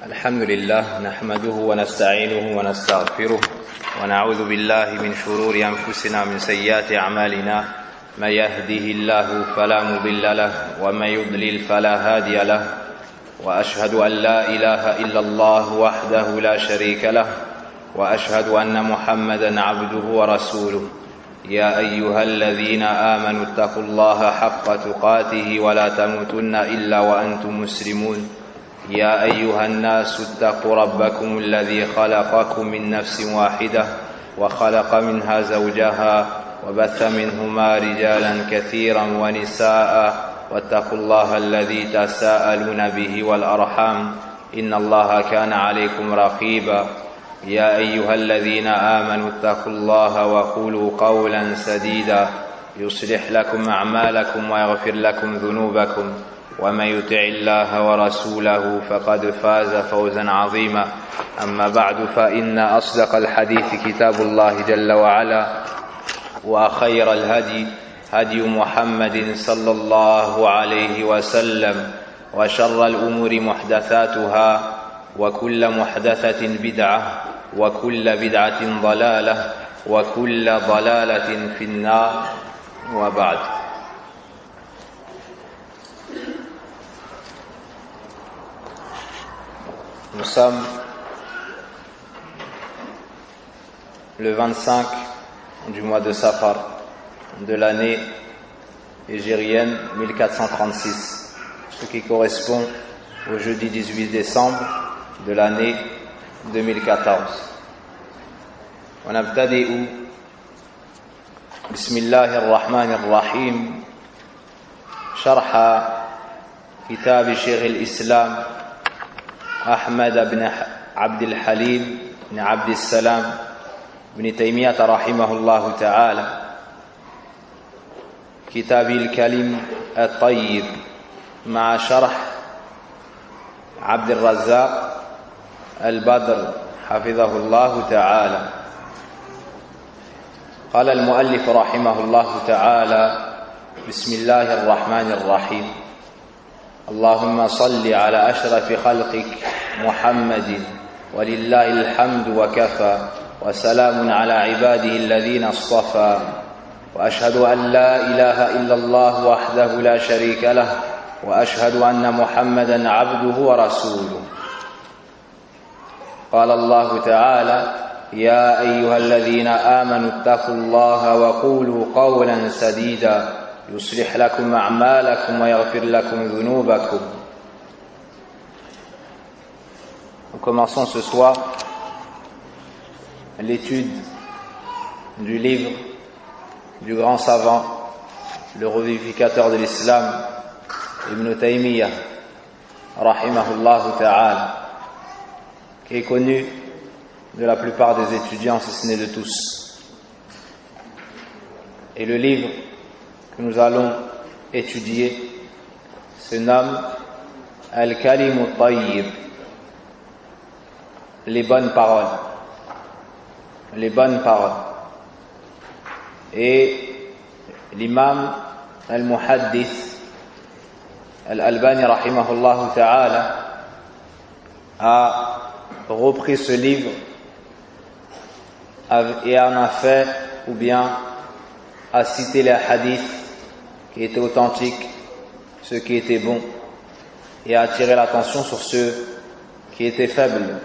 الحمد لله نحمده ونستعينه ونستغفره ونعوذ بالله من شرور أنفسنا ومن سيئات أعمالنا من يهده الله فلا مضل له ومن يضلل فلا هادي له وأشهد أن لا إله إلا الله وحده لا شريك له وأشهد أن محمدا عبده ورسوله يا أيها الذين آمنوا اتقوا الله حق تقاته ولا تموتن إلا وأنتم مسلمون يا أيها الناس اتقوا ربكم الذي خلقكم من نفس واحدة وخلق منها زوجها وبث منهما رجالا كثيرا ونساء واتقوا الله الذي تساءلون به والأرحام إن الله كان عليكم رقيبا يا أيها الذين آمنوا اتقوا الله وقولوا قولا سديدا يصلح لكم أعمالكم ويغفر لكم ذنوبكم ومن يطع الله ورسوله فقد فاز فوزا عظيما أما بعد فإن أصدق الحديث كتاب الله جل وعلا وخير الهدي هدي محمد صلى الله عليه وسلم وشر الأمور محدثاتها وكل محدثة بدعة وكل بدعة ضلالة وكل ضلالة في النار وبعد. Nous sommes le 25 du mois de Safar de l'année hégérienne 1436, ce qui correspond au jeudi 18 décembre de l'année 2014. ونبتدئ بسم الله الرحمن الرحيم شرح كتاب شيخ الإسلام أحمد بن عبد الحليم بن عبد السلام بن تيمية رحمه الله تعالى كتاب الكلم الطيب مع شرح عبد الرزاق البدر حفظه الله تعالى. قال المؤلف رحمه الله تعالى بسم الله الرحمن الرحيم اللهم صل على أشرف خلقك محمد ولله الحمد وكفى وسلام على عباده الذين اصطفى وأشهد أن لا إله إلا الله وحده لا شريك له وأشهد أن محمدا عبده ورسوله. قال الله تعالى يا أيها الذين آمنوا اتقوا الله وقولوا قولا سديدا يصلح لكم أعمالكم ويغفر لكم ذنوبكم. Nous commençons ce soir l'étude du livre du grand savant, le revivificateur de l'islam, Ibn Taymiyyah, rahimahullah ta'ala, qui est connu de la plupart des étudiants, si ce n'est de tous. Et le livre que nous allons étudier se nomme Al-Kalimu Tayyib, les bonnes paroles. Les bonnes paroles. Et l'imam Al-Muhaddith Al-Albani rahimahullah ta'ala a repris ce livre et en a fait, ou bien a cité les hadiths qui étaient authentiques, ceux qui étaient bons, et a attiré l'attention sur ceux qui étaient faibles.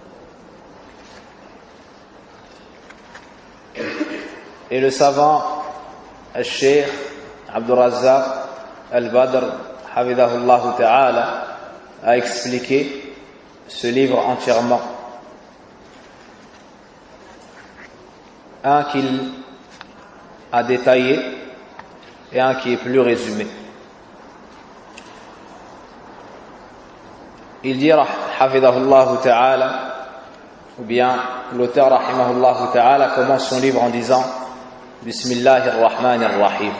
Et le savant al-Cheikh Abdur Razzaq al-Badr hafidhahullah ta'ala a expliqué ce livre entièrement. Un qu'il a détaillé et un qui est plus résumé. Il dit hafidhahullah ta'ala, ou bien l'auteur rahimahullah ta'ala commence son livre en disant Bismillahir Rahmanir Rahim.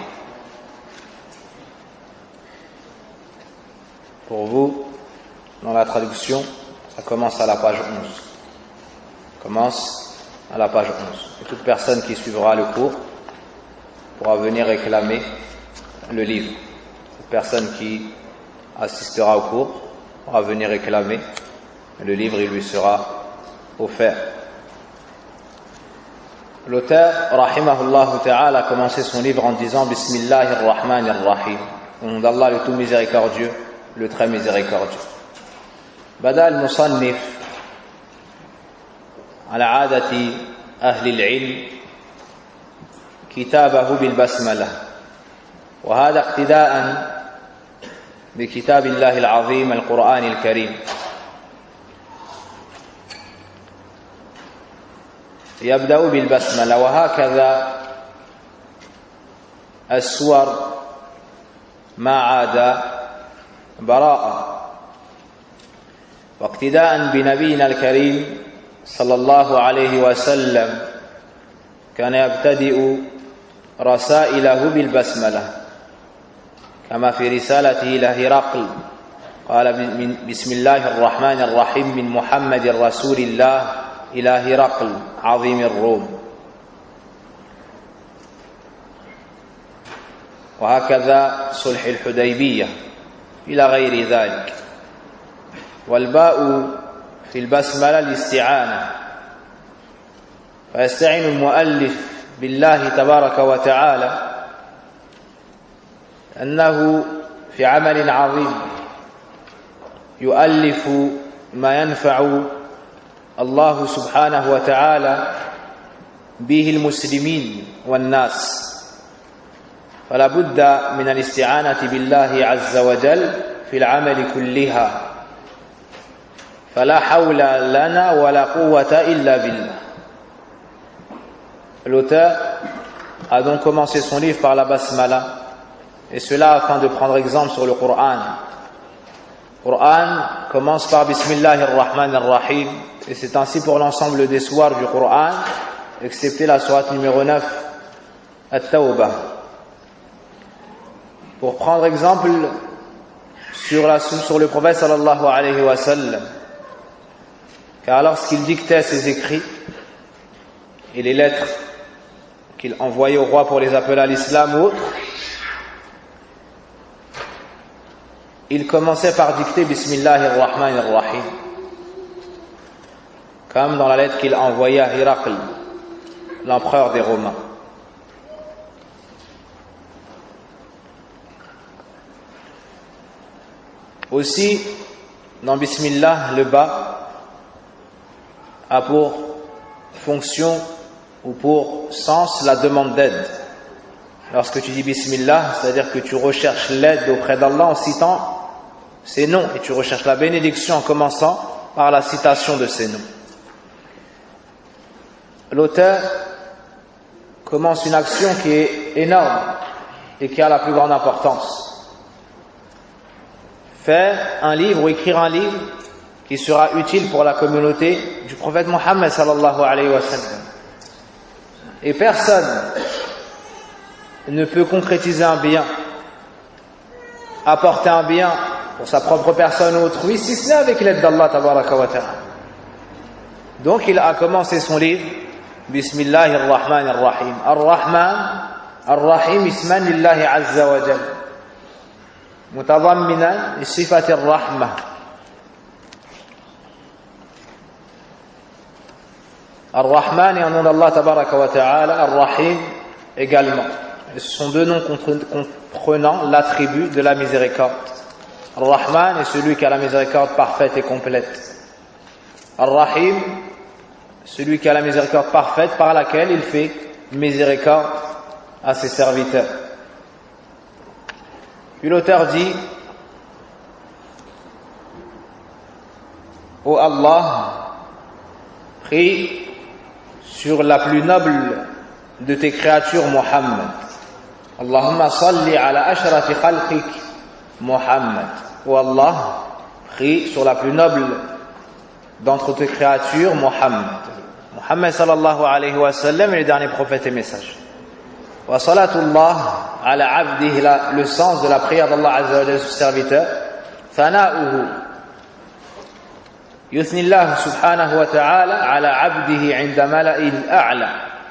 Pour vous, dans la traduction, ça commence à la page 11. Commence à la page 11. Et toute personne qui suivra le cours pourra venir réclamer le livre. Toute personne qui assistera au cours pourra venir réclamer le livre il lui sera offert. L'auteur, rahimahullah ta'ala, a commencé son livre en disant Bismillahir Rahmanir Rahim, au nom d'Allah le tout miséricordieux, le très miséricordieux. Bada al-musannif ala adati ahli al-ilm kitabahu bil-basmalah wa hada iqtida'an bi kitabillahi al-azim al-Qur'an al-Karim. يبدأ بالبسملة وهكذا السور ما عاد براءة واقتداء بنبينا الكريم صلى الله عليه وسلم كان يبتدئ رسائله بالبسملة كما في رسالته إلى هرقل قال بسم الله الرحمن الرحيم من محمد رسول الله إلى هرقل عظيم الروم. وهكذا صلح الحديبية إلى غير ذلك. والباء في البسملة الاستعانة، فيستعين المؤلف بالله تبارك وتعالى أنه في عمل عظيم يؤلف ما ينفع الله سبحانه وتعالى به المسلمين والناس، فلا بد من الاستعانة بالله عز وجل في العمل كلها، فلا حول لنا ولا قوة إلا بالله. L'auteur a donc commencé son livre par la basmala, et cela afin de prendre exemple sur le Coran. Le Coran commence par Bismillahir Rahmanir Rahim, et c'est ainsi pour l'ensemble des sourates du Coran, excepté la sourate numéro 9, At-Tawbah. Pour prendre exemple sur le prophète sallallahu alayhi wa sallam, car lorsqu'il dictait ses écrits et les lettres qu'il envoyait au roi pour les appeler à l'islam ou autre, il commençait par dicter Bismillahir Rahmanir Rahim, comme dans la lettre qu'il envoyait à Hiraql, l'empereur des Romains. Aussi, dans Bismillah, le bas a pour fonction ou pour sens la demande d'aide. Lorsque tu dis Bismillah, c'est-à-dire que tu recherches l'aide auprès d'Allah en citant ses noms, et tu recherches la bénédiction en commençant par la citation de ses noms. L'auteur commence une action qui est énorme et qui a la plus grande importance. Faire un livre ou écrire un livre qui sera utile pour la communauté du prophète Mohammed sallallahu alayhi wa sallam. Et personne ne peut concrétiser un bien, apporter un bien pour sa propre personne ou autrui, si ce n'est avec l'aide d'Allah tabaraka wa ta'ala. Donc il a commencé son livre Bismillahir Rahmanir Rahim. Ar-Rahman, Ar-Rahim isman lillahi azza wa jal, mutadamminan li sifati ar-rahmah. Ar-Rahman est un nom d'Allah tabaraka wa ta'ala, Ar-Rahim également. Ce sont deux noms comprenant l'attribut de la miséricorde. Ar-Rahman est celui qui a la miséricorde parfaite et complète. Ar-Rahim, celui qui a la miséricorde parfaite par laquelle il fait miséricorde à ses serviteurs. Puis l'auteur dit: Ô Allah, prie sur la plus noble de tes créatures, Muhammad. Allahumma salli ala ashrafi khalqik, Muhammad. Ô Allah, prie sur la plus noble d'entre tes créatures, Muhammad. Muhammad sallallahu alayhi wa sallam est le dernier prophète et messager. Wa salatullah ala abdihi, le sens de la prière d'Allah azza wa jalla sur serviteur. Thana'uhu, yuthni Allah subhanahu wa ta'ala ala abdihi 'inda mala'il a'la,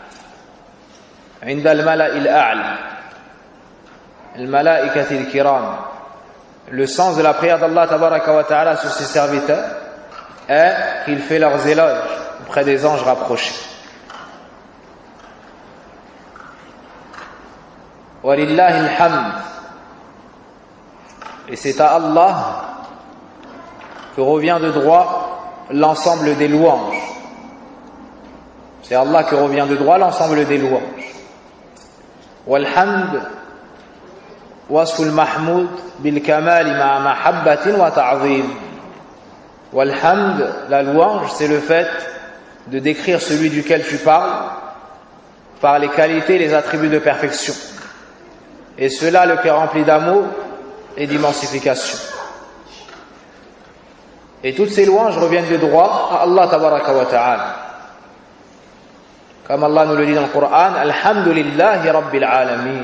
'inda al-mala'il a'la, al-mala'ikati al-kiram. Le sens de la prière d'Allah tabaraka wa ta'ala sur ses serviteurs, est qu'il fait leurs éloges auprès des anges rapprochés. Walillahi alhamd. Et c'est à Allah que revient de droit l'ensemble des louanges. C'est à Allah que revient de droit l'ensemble des louanges. Walhamd wasful mahmoud bil kamali ma mahabbatin wa ta'zim. Walhamd, la louange, c'est le fait de décrire celui duquel tu parles par les qualités et les attributs de perfection. Et cela, le cœur rempli d'amour et d'immensification. Et toutes ces louanges reviennent de droit à Allah tabaraka wa ta'ala. Comme Allah nous le dit dans le Coran, Alhamdulillahi Rabbil Alamin.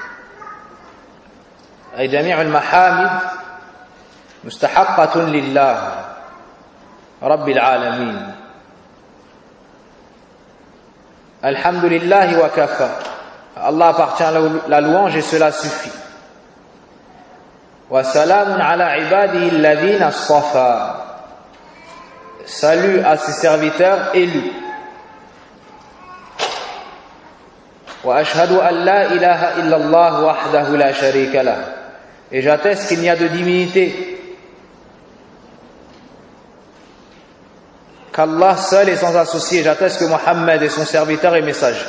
Ay jami' al-mahamid mustahaqqatun lillah Rabbil Alamin. Alhamdulillahi wa kafa. Allah appartient la louange et cela suffit. Wa salamun ala ibadihi alladhina as-safa. Salut à ses serviteurs élus. Wa ashhadu an la ilaha illallah wahdahu la sharika lah. Et j'atteste qu'il n'y a de divinité qu'Allah seul et sans associé. J'atteste que Mohammed est son serviteur et messager.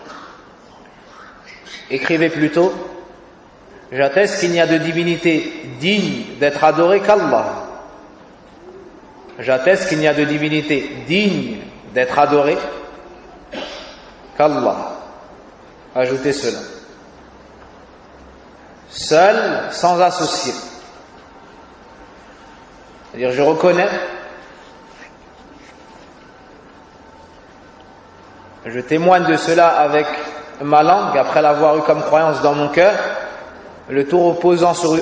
Écrivez plutôt, j'atteste qu'il n'y a de divinité digne d'être adorée qu'Allah. J'atteste qu'il n'y a de divinité digne d'être adorée qu'Allah. Ajoutez cela. Seul, sans associé. C'est-à-dire, je reconnais, je témoigne de cela avec ma langue, après l'avoir eu comme croyance dans mon cœur, le tout reposant sur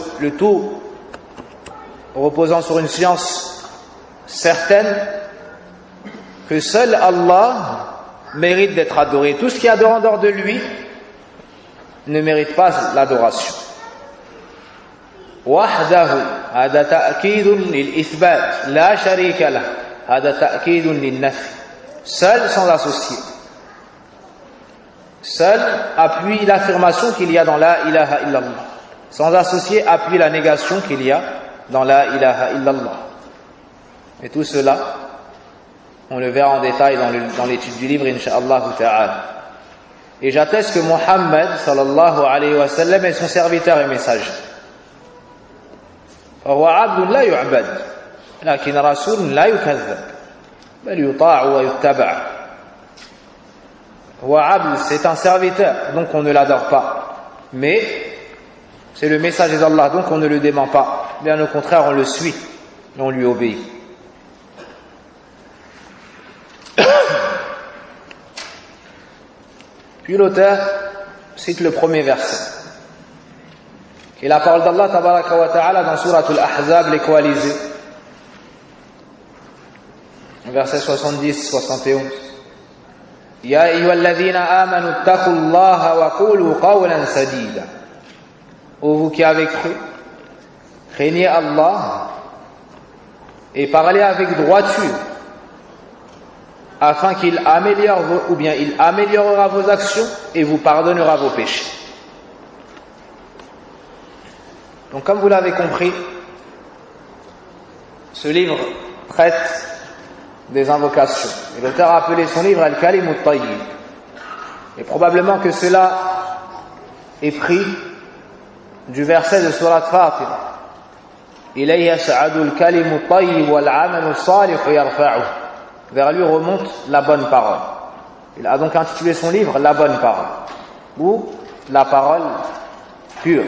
une science certaine que seul Allah mérite d'être adoré. Tout ce qui est adoré en dehors de lui ne mérite pas l'adoration. Wahdahu, hada ta'kidun lil ithbat, la sharika lah, hada ta'kidun lil nafi. Seul, sans associé. Seul appuie l'affirmation qu'il y a dans la ilaha illallah. Sans associé appuie la négation qu'il y a dans la ilaha illallah. Et tout cela, on le verra en détail dans l'étude du livre, incha'Allah ta'ala. Et j'atteste que Mohammed, sallallahu alayhi wa sallam, est son serviteur et messager. فهو عبد لا يعبد لكن رسول لا يكذب بل يطاع ويتبع. C'est un serviteur, donc on ne l'adore pas. Mais c'est le messager d'Allah, donc on ne le dément pas. Bien au contraire, on le suit et on lui obéit. Puis l'auteur cite le premier verset. Et la parole d'Allah tabaraka wa ta'ala dans Surat al-Ahzab, les coalisés. Verset 70-71. Ya ayyuhalladhina amanu ittaqullaha wa qulu qawlan sadida. Ô vous qui avez cru, craignez Allah et parlez avec droiture afin qu'il améliore il améliorera vos actions et vous pardonnera vos péchés. Donc comme vous l'avez compris, ce livre traite des invocations. Et l'auteur a appelé son livre Al-Kalim Al-Tayyib. Et probablement que cela est pris du verset de Surat Fatir. Ilayhi yas'adu al-kalimu at-tayyib wal-'amalu as-salih yarfa'uhu. Vers lui remonte la bonne parole. Il a donc intitulé son livre La bonne parole, ou la parole pure.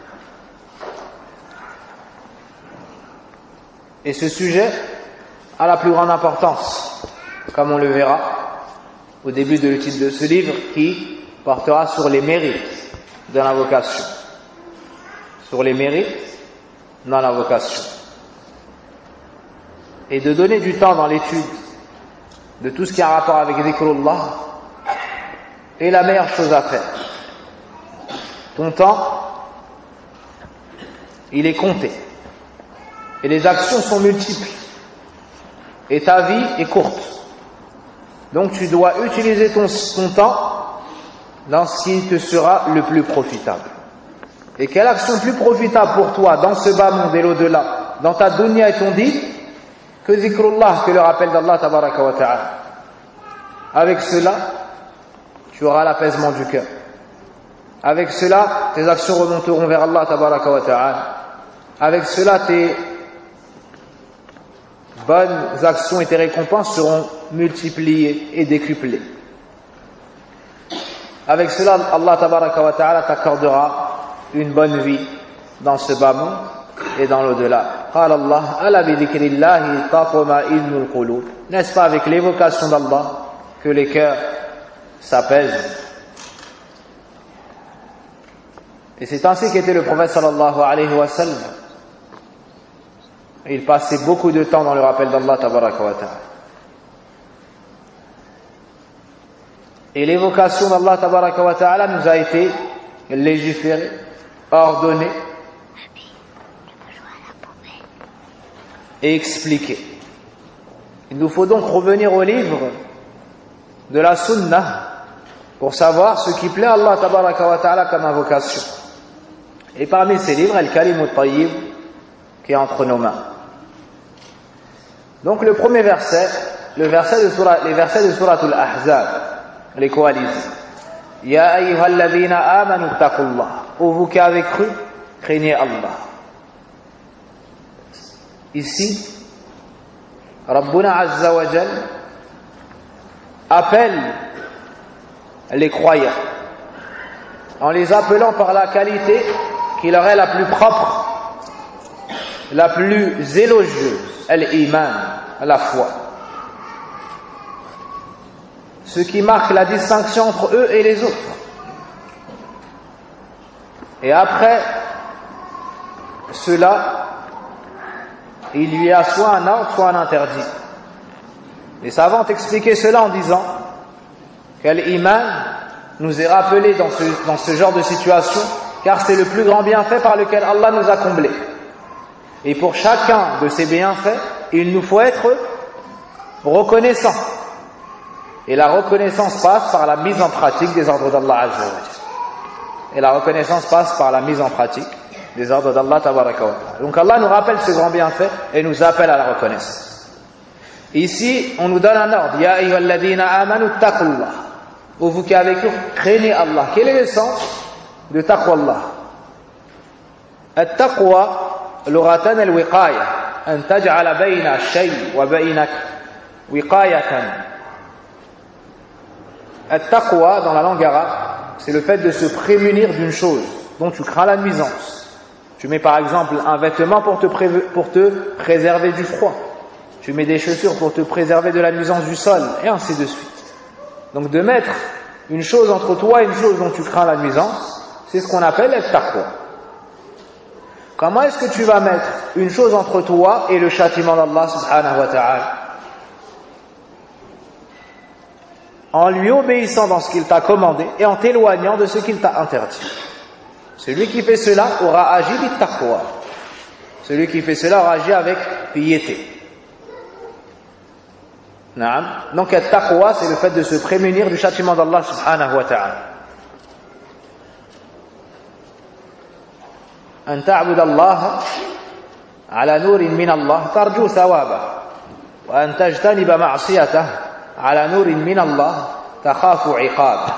Et ce sujet a la plus grande importance, comme on le verra au début de l'étude de ce livre, qui portera sur les mérites de l'invocation. Sur les mérites dans l'invocation. Et de donner du temps dans l'étude de tout ce qui a rapport avec Dhikrullah est la meilleure chose à faire. Ton temps, il est compté. Et les actions sont multiples. et ta vie est courte. Donc tu dois utiliser ton temps dans ce qui te sera le plus profitable. Et quelle action plus profitable pour toi dans ce bas monde et l'au-delà, dans ta dunya et ton din, que zikrullah, que le rappel d'Allah tabaraka wa ta'ala. Avec cela, tu auras l'apaisement du cœur. Avec cela, tes actions remonteront vers Allah tabaraka wa ta'ala. Avec cela, tes bonnes actions et tes récompenses seront multipliées et décuplées. Avec cela, Allah tabaraka wa ta'ala t'accordera une bonne vie dans ce bas monde et dans l'au-delà. قال الله ألا بذكر الله تطمئن القلوب. N'est-ce pas avec l'évocation d'Allah que les cœurs s'apaisent? Et c'est ainsi qu'était le prophète sallallahu alayhi wa sallam. Il passait beaucoup de temps dans le rappel d'Allah tabaraka wa ta'ala. Et l'évocation d'Allah tabaraka wa ta'ala nous a été légiférée, ordonnée et expliquée. Il nous faut donc revenir au livre de la Sunnah pour savoir ce qui plaît à Allah tabaraka wa ta'ala comme invocation. Et parmi ces livres, Al-Kalim al-Tayyib, qui est entre nos mains. Donc le premier verset, les versets de Surat Al-Ahzab, les coalisés. Ya ayyuhalladhina amanu taqullah. Ô vous qui avez cru, craignez Allah. Ici, Rabbuna Azza wa Jal appelle les croyants en les appelant par la qualité qui leur est la plus propre, la plus élogieuse, al-iman, la foi. Ce qui marque la distinction entre eux et les autres. Et après cela, il lui a soit un ordre, soit un interdit. Les savants ont expliqué cela en disant que l'iman nous est rappelé dans ce genre de situation, car c'est le plus grand bienfait par lequel Allah nous a comblés. Et pour chacun de ces bienfaits, il nous faut être reconnaissant. Et la reconnaissance passe par la mise en pratique des ordres d'Allah Azza wa Jalla. Et la reconnaissance passe par la mise en pratique des ordres d'Allah Tabaraka wa Ta'ala. Donc Allah nous rappelle ce grand bienfait et nous appelle à la reconnaissance. Ici, on nous donne un ordre. Ya ayyuhalladhina amanu taqullah. Ô vous qui avez cru, craignez Allah. Quel est le sens de taqwallah? At-taqwa, lughatan al-wiqaya. An taj'ala bayna ash-shay wa baynak wiqayatan. At-taqwa, dans la langue arabe, c'est le fait de se prémunir d'une chose dont tu crains la nuisance. Tu mets par exemple un vêtement pour te préserver du froid. Tu mets des chaussures pour te préserver de la nuisance du sol, et ainsi de suite. Donc de mettre une chose entre toi et une chose dont tu crains la nuisance, c'est ce qu'on appelle at-taqwa. Comment est-ce que tu vas mettre une chose entre toi et le châtiment d'Allah subhanahu wa ta'ala? En lui obéissant dans ce qu'il t'a commandé et en t'éloignant de ce qu'il t'a interdit. Celui qui fait cela aura agi bit-taqwa. Celui qui fait cela aura agi avec piété. Donc at-taqwa, c'est le fait de se prémunir du châtiment d'Allah subhanahu wa ta'ala. An ta'bud Allah ala nurin min Allah tarju thawaba wa an tajtaniba ma'siyatah ala nurin min Allah takhafu iqab.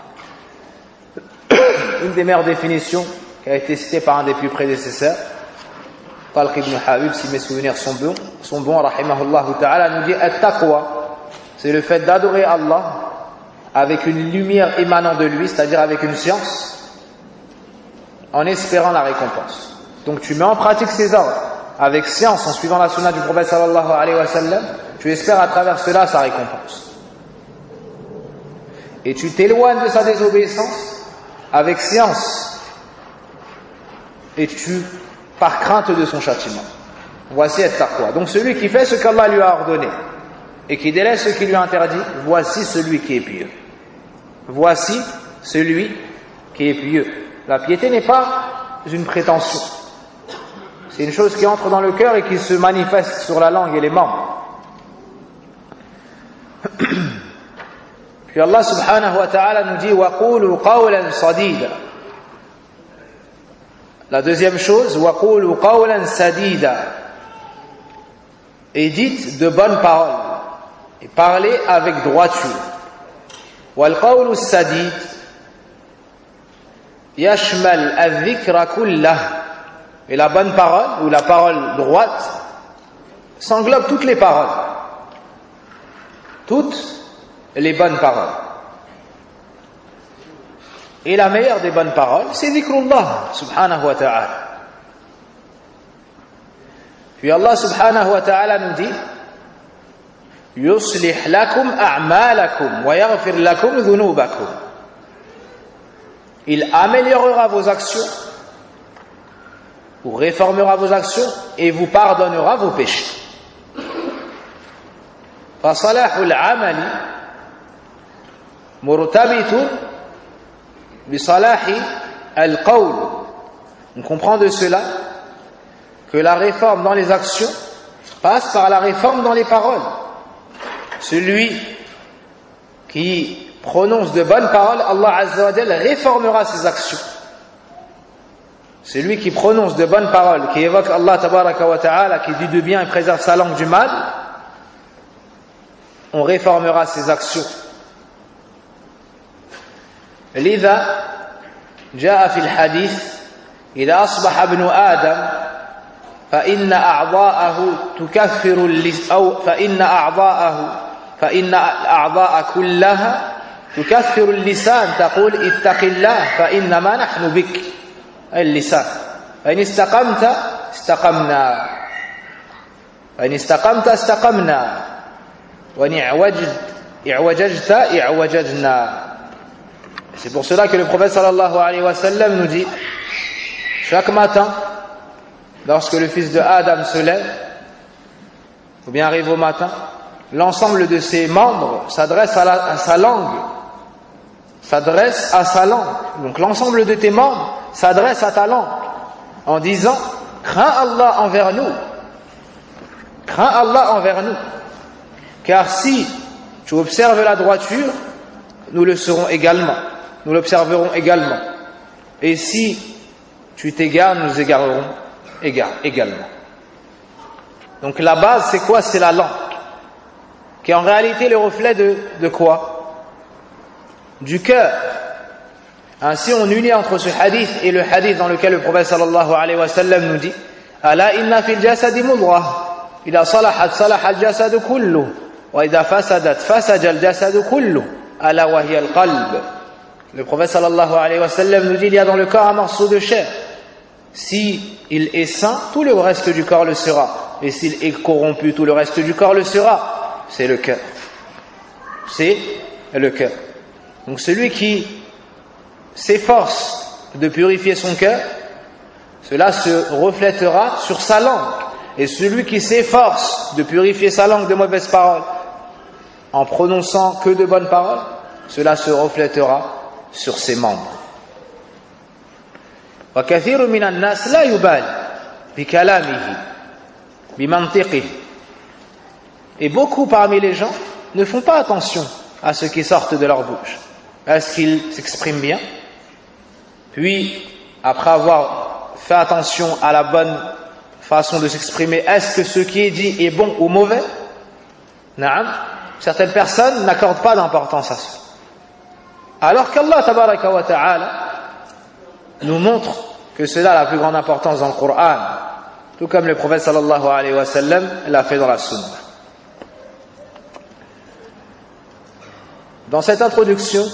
Une des meilleures définitions qui a été citée par un des plus prédécesseurs, Talq ibn Habib, si mes souvenirs sont bons, rahimahullah ta'ala, nous dit at-taqwa, c'est le fait d'adorer Allah avec une lumière émanant de lui, c'est-à-dire avec une science, en espérant la récompense. Donc tu mets en pratique ces ordres avec science, en suivant la sunna du prophète sallallahu alayhi wa sallam, tu espères à travers cela sa récompense. Et tu t'éloignes de sa désobéissance avec science, et tu par crainte de son châtiment. Voici at-taqwa. Donc celui qui fait ce qu'Allah lui a ordonné et qui délaisse ce qu'il lui a interdit, voici celui qui est pieux. Voici celui qui est pieux. La piété n'est pas une prétention. C'est une chose qui entre dans le cœur et qui se manifeste sur la langue et les membres. Puis Allah subhanahu wa ta'ala nous dit وَقُولُوا قَوْلًا صَدِيدًا. La deuxième chose, وَقُولُوا قَوْلًا سَدِيدًا. Et dites de bonnes paroles et parlez avec droiture. وَالْقَوْلُ السَّدِيدُ يَشْمَلْ الذِّكْرَ كُلَّهُ. Et la bonne parole ou la parole droite s'englobe toutes les paroles, toutes les bonnes paroles. Et la meilleure des bonnes paroles, c'est dhikrullah subhanahu wa ta'ala. Puis Allah subhanahu wa ta'ala nous dit yuslih lakum a'malakum wa yaghfir lakum dhunubakum. Il améliorera vos actions ou réformera vos actions et vous pardonnera vos péchés. فصلاح العمل مرتبط بصلاح القول. On comprend de cela que la réforme dans les actions passe par la réforme dans les paroles. Celui qui prononce de bonnes paroles, Allah Azza wa Jalla réformera ses actions. Celui qui prononce de bonnes paroles, qui évoque Allah Tabaraka wa Ta'ala, qui dit du bien et préserve sa langue du mal, on réformera ses actions. لذا جاء في الحديث إذا أصبح ابن آدم فإن أعضاءه تكفر أو فإن الأعضاء كلها تكفر اللسان تقول اتق الله فإنما نحن بك. اللسان فإن استقمت استقمنا وإن استقمت استقمنا وإن اعوججت اعوججنا. C'est pour cela que le prophète sallallahu alayhi wa sallam nous dit chaque matin lorsque le fils de Adam se lève ou bien arrive au matin, l'ensemble de ses membres s'adresse à sa langue, s'adresse à sa langue. Donc l'ensemble de tes membres s'adresse à ta langue en disant crains Allah envers nous, crains Allah envers nous, car si tu observes la droiture, nous le serons également, nous l'observerons également, et si tu t'égares, nous égarerons également. Donc la base c'est quoi? C'est la langue, qui est en réalité le reflet de quoi? Du cœur. Ainsi on unit entre ce hadith et le hadith dans lequel le prophète sallallahu alayhi wa sallam nous dit ala inna fil jasadi mudghah idha salahat salaha al jasadu kullu wa idha fasadat fasada al jasadu kullu ala wa hiya al qalb. Le prophète sallallahu alayhi wa sallam nous dit il y a dans le corps un morceau de chair, si il est sain tout le reste du corps le sera, et s'il est corrompu tout le reste du corps le sera. C'est le cœur, c'est le cœur. Donc celui qui s'efforce de purifier son cœur, cela se reflètera sur sa langue. Et celui qui s'efforce de purifier sa langue de mauvaises paroles, en prononçant que de bonnes paroles, cela se reflètera sur ses membres. وَكَثِيرٌ مِنَ النَّاسِ لَا يُبَالِ بِكَلَامِهِ بِمَنْطِقِهِ. Et beaucoup parmi les gens ne font pas attention à ce qui sort de leur bouche. Est-ce qu'ils s'expriment bien? Puis, après avoir fait attention à la bonne façon de s'exprimer, est-ce que ce qui est dit est bon ou mauvais? Naam. Certaines personnes n'accordent pas d'importance à ça. Alors qu'Allah tabaraka wa ta'ala nous montre que cela a la plus grande importance dans le Coran, tout comme le prophète sallallahu alayhi wa sallam l'a fait dans la Sunna. Dans cette introduction,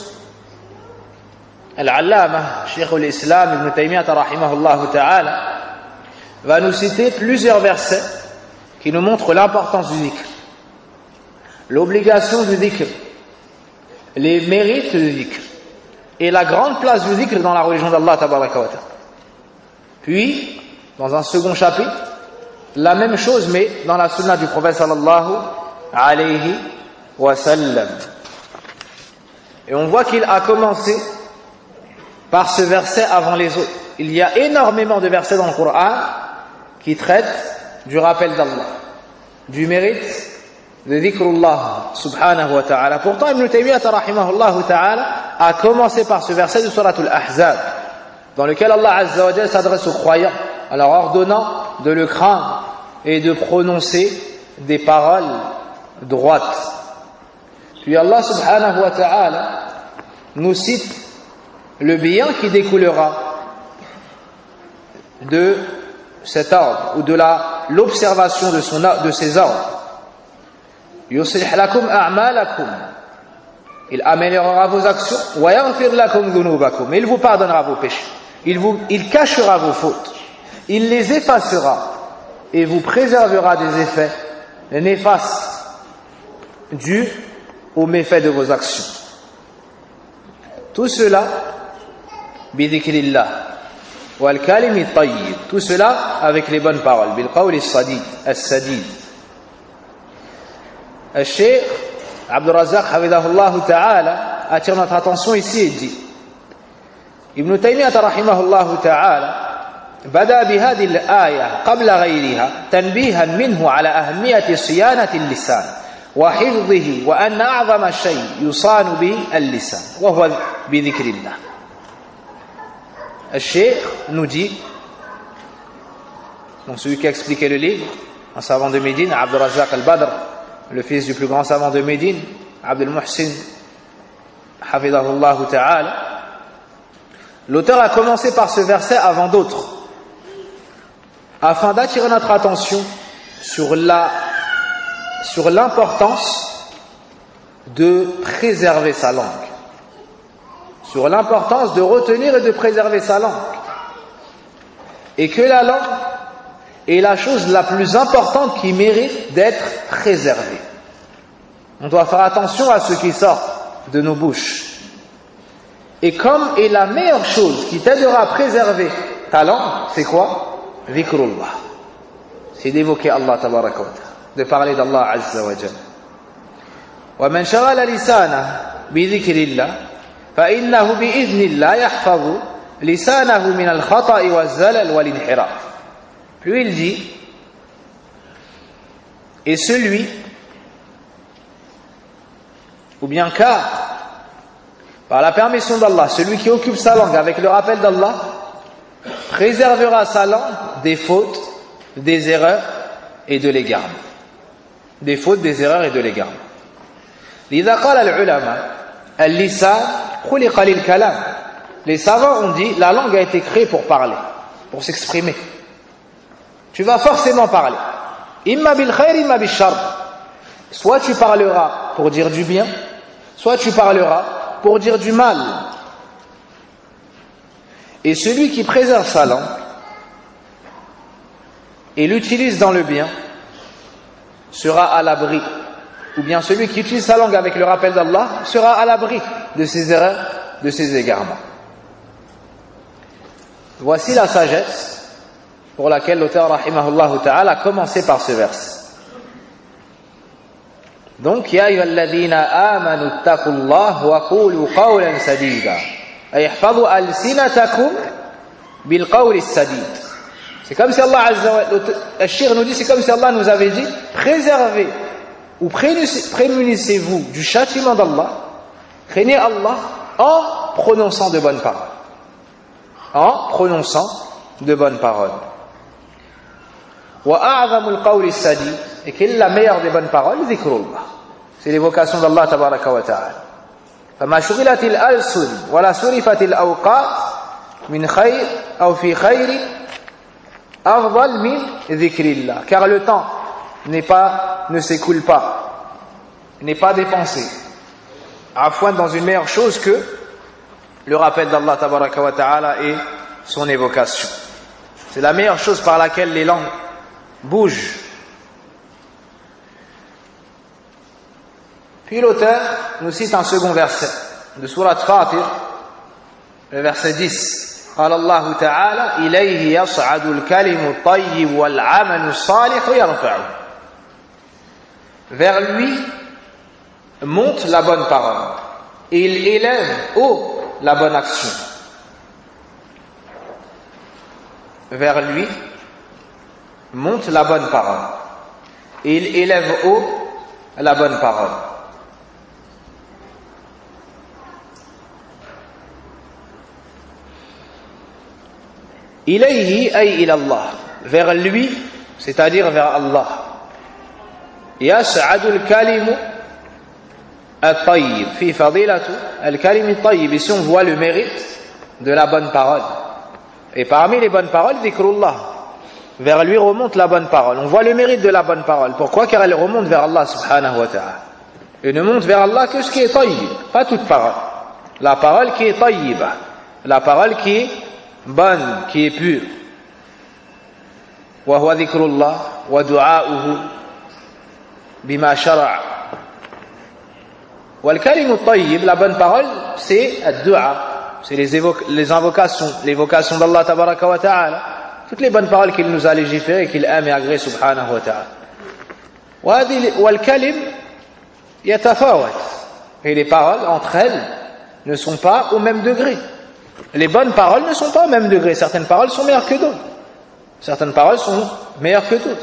Al-Allama, Cheikh al-Islam Ibn Taymiyyah rahimahullah ta'ala, va nous citer plusieurs versets qui nous montrent l'importance du dhikr, l'obligation du dhikr, les mérites du dhikr et la grande place du dhikr dans la religion d'Allah tabaraka wa ta'ala. Puis, dans un second chapitre, la même chose mais dans la sunna du prophète sallallahu alayhi wa sallam. Et on voit qu'il a commencé par ce verset avant les autres. Il y a énormément de versets dans le Coran qui traitent du rappel d'Allah, du mérite de dhikrullah subhanahu wa ta'ala. Pourtant, Ibn Taymiyyah rahimahullah ta'ala a commencé par ce verset de Surat al-Ahzab, dans lequel Allah Azza wa Jalla s'adresse aux croyants en leur ordonnant de le craindre et de prononcer des paroles droites. Puis Allah subhanahu wa ta'ala nous cite le bien qui découlera de cet ordre ou de l'observation de ces ordres. يُصْلِحْ لَكُمْ أَعْمَالَكُمْ, il améliorera vos actions. وَيَغْفِرْ لَكُمْ ذُنُوبَكُمْ, il vous pardonnera vos péchés. Il cachera vos fautes, il les effacera et vous préservera des effets néfastes dus aux méfaits de vos actions. Tout cela bidhikrillah wal kalimi tayyib, tout cela avec les bonnes paroles, bil qawli as-sadid. Le Cheikh Abdul Razzaq hafidhahullah ta'ala attire notre attention ici et dit: Ibn Taymiyyah rahimahullah ta'ala بدأ بهذه الآية قبل غيرها تنبيها منه على أهمية صيانة اللسان وحفظه وأن أعظم شيء يصان به اللسان وهو بذكر الله. Le Cheikh nous dit, donc celui qui a expliqué le livre, un savant de Médine, Abdul Razzaq al-Badr, le fils du plus grand savant de Médine, Abdul Muhsin hafidhahullah ta'ala, l'auteur a commencé par ce verset avant d'autres, afin d'attirer notre attention sur l'importance de préserver sa langue, sur l'importance de retenir et de préserver sa langue, et que la langue est la chose la plus importante qui mérite d'être préservée. On doit faire attention à ce qui sort de nos bouches. Et comme est la meilleure chose qui t'aidera à préserver ta langue, c'est quoi? Dhikrullah. C'est d'évoquer Allah tabaraka wa ta'ala, de parler d'Allah azza wa jalla. ومن شغل لسانه بذكر الله فإنه بإذن الله يحفظ لسانه من الخطأ والزلل والانحراف. Puis il dit, et celui, ou bien car, par la permission d'Allah, celui qui occupe sa langue avec le rappel d'Allah préservera sa langue des fautes, des erreurs et de l'égarement. Des fautes, des erreurs et de l'égarement. لذا قال العلماء اللسان خلق للكلام. Les savants ont dit, la langue a été créée pour parler, pour s'exprimer. Tu vas forcément parler. Imma bil khair, imma bil shar. Soit tu parleras pour dire du bien, soit tu parleras pour dire du mal. Et celui qui préserve sa langue et l'utilise dans le bien sera à l'abri. Ou bien celui qui utilise sa langue avec le rappel d'Allah sera à l'abri de ses erreurs, de ses égarements. Voici la sagesse pour laquelle l'auteur rahimahullah ta'ala a commencé par ce verset. Donc, ya ayyuhalladhina amanu ittaqullah wa qulu qawlan sadida ay ihfazu alsinatakum bil qawli sadid. C'est comme si Allah azza wa jalla, Cheikh nous dit, c'est comme si Allah nous avait dit, préservez ou prémunissez-vous du châtiment d'Allah, craignez Allah en prononçant de bonnes paroles. En prononçant de bonnes paroles. وأعظم القول السديد, et quelle est la meilleure des bonnes paroles? Dhikrullah. C'est l'évocation d'Allah tabaraka wa ta'ala. فما شغلت الألسن ولا صرفت الأوقات من خير أو في خير أفضل من ذكر الله. Car le temps ne s'écoule pas, n'est pas dépensé afin dans une meilleure chose que le rappel d'Allah tabaraka wa ta'ala et son évocation. C'est la meilleure chose par laquelle les langues bougent. Puis l'auteur nous cite un second verset de Surat Fatir, le verset 10. قال الله تعالى إليه يصعد الكلم الطيب والعمل الصالح يرفعه. Vers lui monte la bonne parole et il élève haut la bonne action. Vers lui monte la bonne parole et il élève haut la bonne parole. Ilayhi ay ila Allah, vers lui, c'est-à-dire vers Allah. Yas'adul kalimu at-tayyib fi fadilatu al-kalim at-tayyib. Ici on voit le mérite de la bonne parole. Et parmi les bonnes paroles, dhikrullah. Vers lui remonte la bonne parole. On voit le mérite de la bonne parole. Pourquoi? Car elle remonte vers Allah subhanahu wa ta'ala. Et ne monte vers Allah que ce qui est tayyib, pas toute parole. La parole qui est tayyiba, la parole qui est bonne, qui est pure. Wa huwa dhikrullah wa du'a'uhu bima shara'a. Wal kalimu tayyib, la bonne parole, c'est ad-du'a, c'est les invocations, l'évocation d'Allah tabaraka wa ta'ala. Toutes les bonnes paroles qu'il nous a légiférées et qu'il aime et agrée subhanahu wa ta'ala. Wal kalim yatafawat. Et les paroles entre elles ne sont pas au même degré. Les bonnes paroles ne sont pas au même degré. Certaines paroles sont meilleures que d'autres. Certaines paroles sont meilleures que d'autres.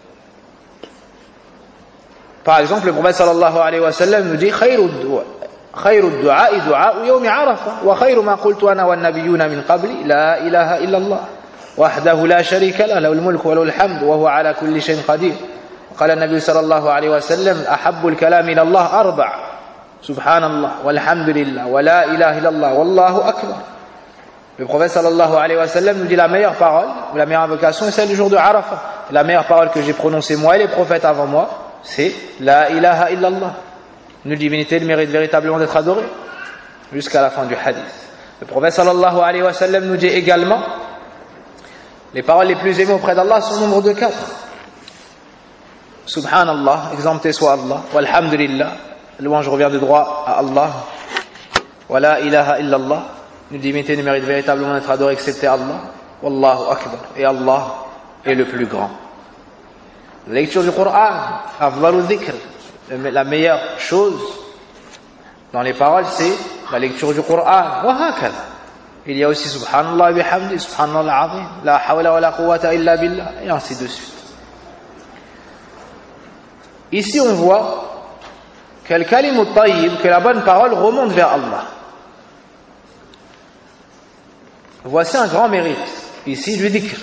Par exemple, le prophète sallallahu alayhi wa sallam nous dit khayru ad-du'a du'a yawm Arafah wa khayru ma qultu ana wan nabiyyuna min qabli la ilaha illa Allah wahdahu la sharika lahu lahul mulku wa lahul hamdu wa huwa ala kulli shay'in qadir. قال النبي صلى الله عليه وسلم أحب الكلام إلى الله أربع سبحان الله والحمد لله ولا إله إلا الله والله أكبر. Le prophète sallallahu alayhi wa sallam nous dit la meilleure parole, la meilleure invocation est celle du jour de Arafah. La meilleure parole que j'ai prononcée moi et les prophètes avant moi, c'est la ilaha illallah. Nulle divinité ne mérite véritablement d'être adorée. Jusqu'à la fin du hadith. Le prophète sallallahu alayhi wa sallam nous dit également les paroles les plus aimées auprès d'Allah sont au nombre de 4. Subhanallah, exempté soit Allah. Walhamdulillah, louange revient de droit à Allah. Wa la ilaha illallah, nulle divinité ne mérite véritablement d'être adorée excepté Allah. Wallahu akbar, et Allah est le plus grand. La lecture du Coran, afdalu dhikr, la meilleure chose dans les paroles, c'est la lecture du Coran. Wa hakadha. Il y a aussi Subhanallah wa bihamdi, Subhanallah al-azim, la hawla wa la quwwata illa billah, et ainsi de suite. Ici, on voit que le kalimu tayyib, que la bonne parole remonte vers Allah. Voici un grand mérite, ici, du dhikr.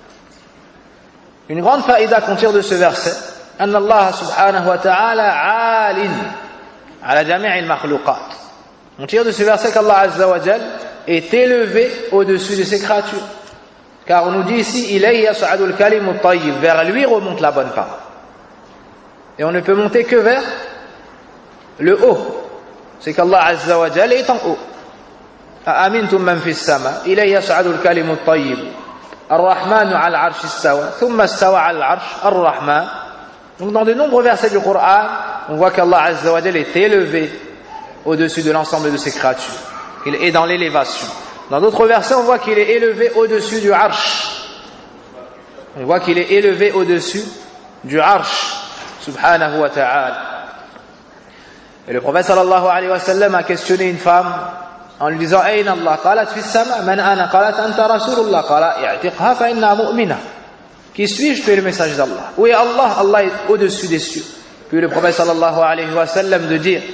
Une grande faïda qu'on tire de ce verset, أن الله سبحانه وتعالى عال على جميع المخلوقات. On tire de ce verset qu'Allah Azza wa Jal est élevé au-dessus de ses créatures. Car on nous dit ici, إِلَيْهِ يَصْعَدُ الْكَلِمُ الطَّيِّبُ, vers lui remonte la bonne parole. Et on ne peut monter que vers le haut. C'est qu'Allah Azza wa Jal est en haut. أَأَمِنْتُمْ مَنْ فِي السَّمَاءِ إِلَيْهِ يَصْعَدُ الْكَلِمُ الطَّيِّبُ الرحمن على العرش استوى ثم استوى على العرش الرحمن. Donc dans de nombreux versets du Coran, on voit qu'Allah Azza wa Jal est élevé au-dessus de l'ensemble de ses créatures. Il est dans l'élévation. Dans d'autres versets, on voit qu'il est élevé au-dessus du arsh. On voit qu'il est élevé au-dessus du arsh, subhanahu wa ta'ala. Et le prophète sallallahu alayhi wa sallam a questionné une femme en lui disant Ayn Allah, qalat fi sama, man ana, qalat anta rasulullah, qala i'tiqha fa inna mu'mina. Qui suis-je? Tu es le messager d'Allah. Où est Allah? Allah est au-dessus des cieux. Puis le prophète sallallahu alayhi wa sallam de dire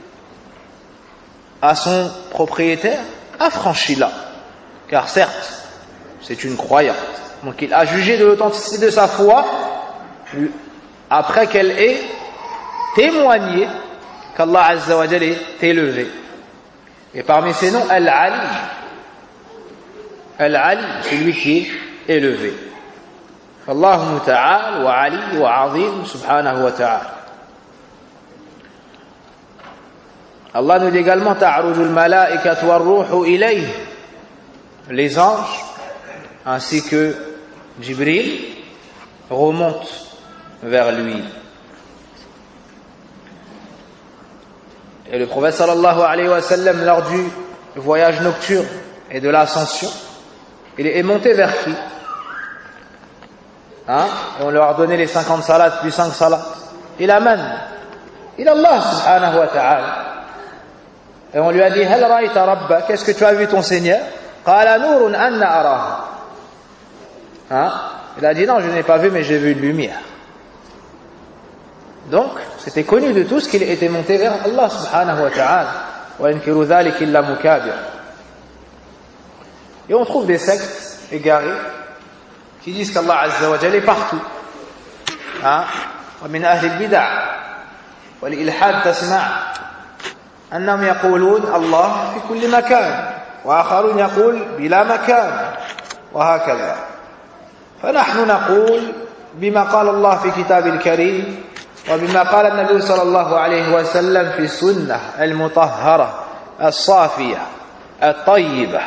à son propriétaire, affranchis-la, car certes c'est une croyante. Donc il a jugé de l'authenticité de sa foi après qu'elle ait témoigné qu'Allah Azza wa Jal est élevé. Et parmi ces noms, Al-Ali. Al-Ali, celui qui est élevé. Allahu Muta'al wa Ali wa Azim subhanahu wa ta'ala. Allah nous dit également Ta'arujul malaikatu war ruhu ilayhi. Les anges ainsi que Jibril remontent vers lui. Et le prophète sallallahu alayhi wa sallam, lors du voyage nocturne et de l'ascension, il est monté vers qui? Et on leur a donné les 50 salats, plus 5 salats. Il amène. Il Allah subhanahu wa ta'ala. Et on lui a dit, Hal ra'ayta rabba, qu'est-ce que tu as vu ton Seigneur? Qala nurun anna araha. Il a dit, non, je n'ai pas vu, mais j'ai vu une lumière. Donc, C'était connu de tous qu'il était monté vers Allah subhanahu wa ta'ala. Wa yankiru dhalika illa mukabir. Et on trouve des sectes égarés qui disent qu'Allah Azza wa Jalla est partout. ومن أهل البدع والإلحاد تسمع أنهم يقولون الله في كل مكان وآخرون يقول بلا مكان وهكذا. فنحن نقول بما قال الله في كتاب الكريم وبما قال النبي صلى الله عليه وسلم في السنة المطهرة الصافية الطيبة.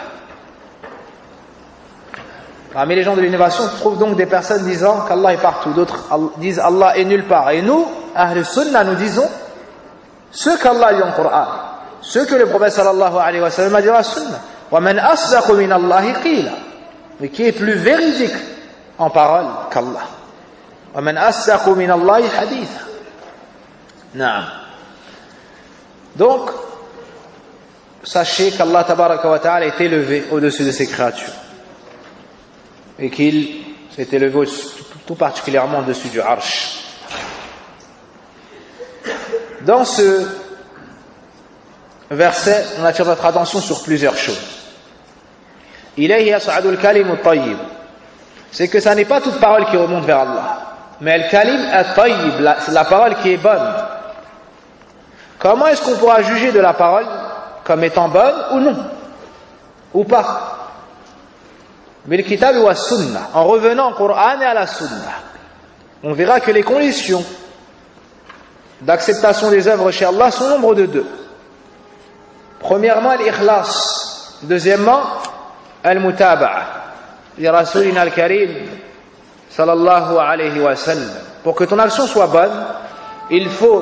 Parmi les gens de l'innovation, on trouve donc des personnes disant qu'Allah est partout. D'autres disent Allah est nulle part. Et nous, Ahl Sunnah, nous disons ce qu'Allah dit en Coran, ce que le prophète sallallahu alayhi wa sallam a dit dans la Sunnah. وَمَنْ أَصْدَقُ مِنَ اللَّهِ قِيلًا. Mais qui est plus véridique en parole qu'Allah. وَمَنْ أَصْدَقُ مِنَ اللَّهِ حَدِيثًا. نعم. Donc, sachez qu'Allah tabaraka wa ta'ala est élevé au-dessus de ses créatures. Et qu'il s'est élevé tout particulièrement au-dessus du Arsh. Dans ce verset, on attire notre attention sur plusieurs choses. Ilayhi yas'adu al-kalim at-tayyib. C'est que ça n'est pas toute parole qui remonte vers Allah, mais al-kalim at-tayyib, c'est la parole qui est bonne. Comment est-ce qu'on pourra juger de la parole comme étant bonne ou non, ou pas? Bil kitab wa sunnah, en revenant au Coran et à la Sunnah, on verra que les conditions d'acceptation des œuvres chez Allah sont au nombre de deux. Premièrement, l'ikhlas. Deuxièmement, al-mutaba'a li rasulina al-karim sallallahu alayhi wa sallam. Pour que ton action soit bonne, il faut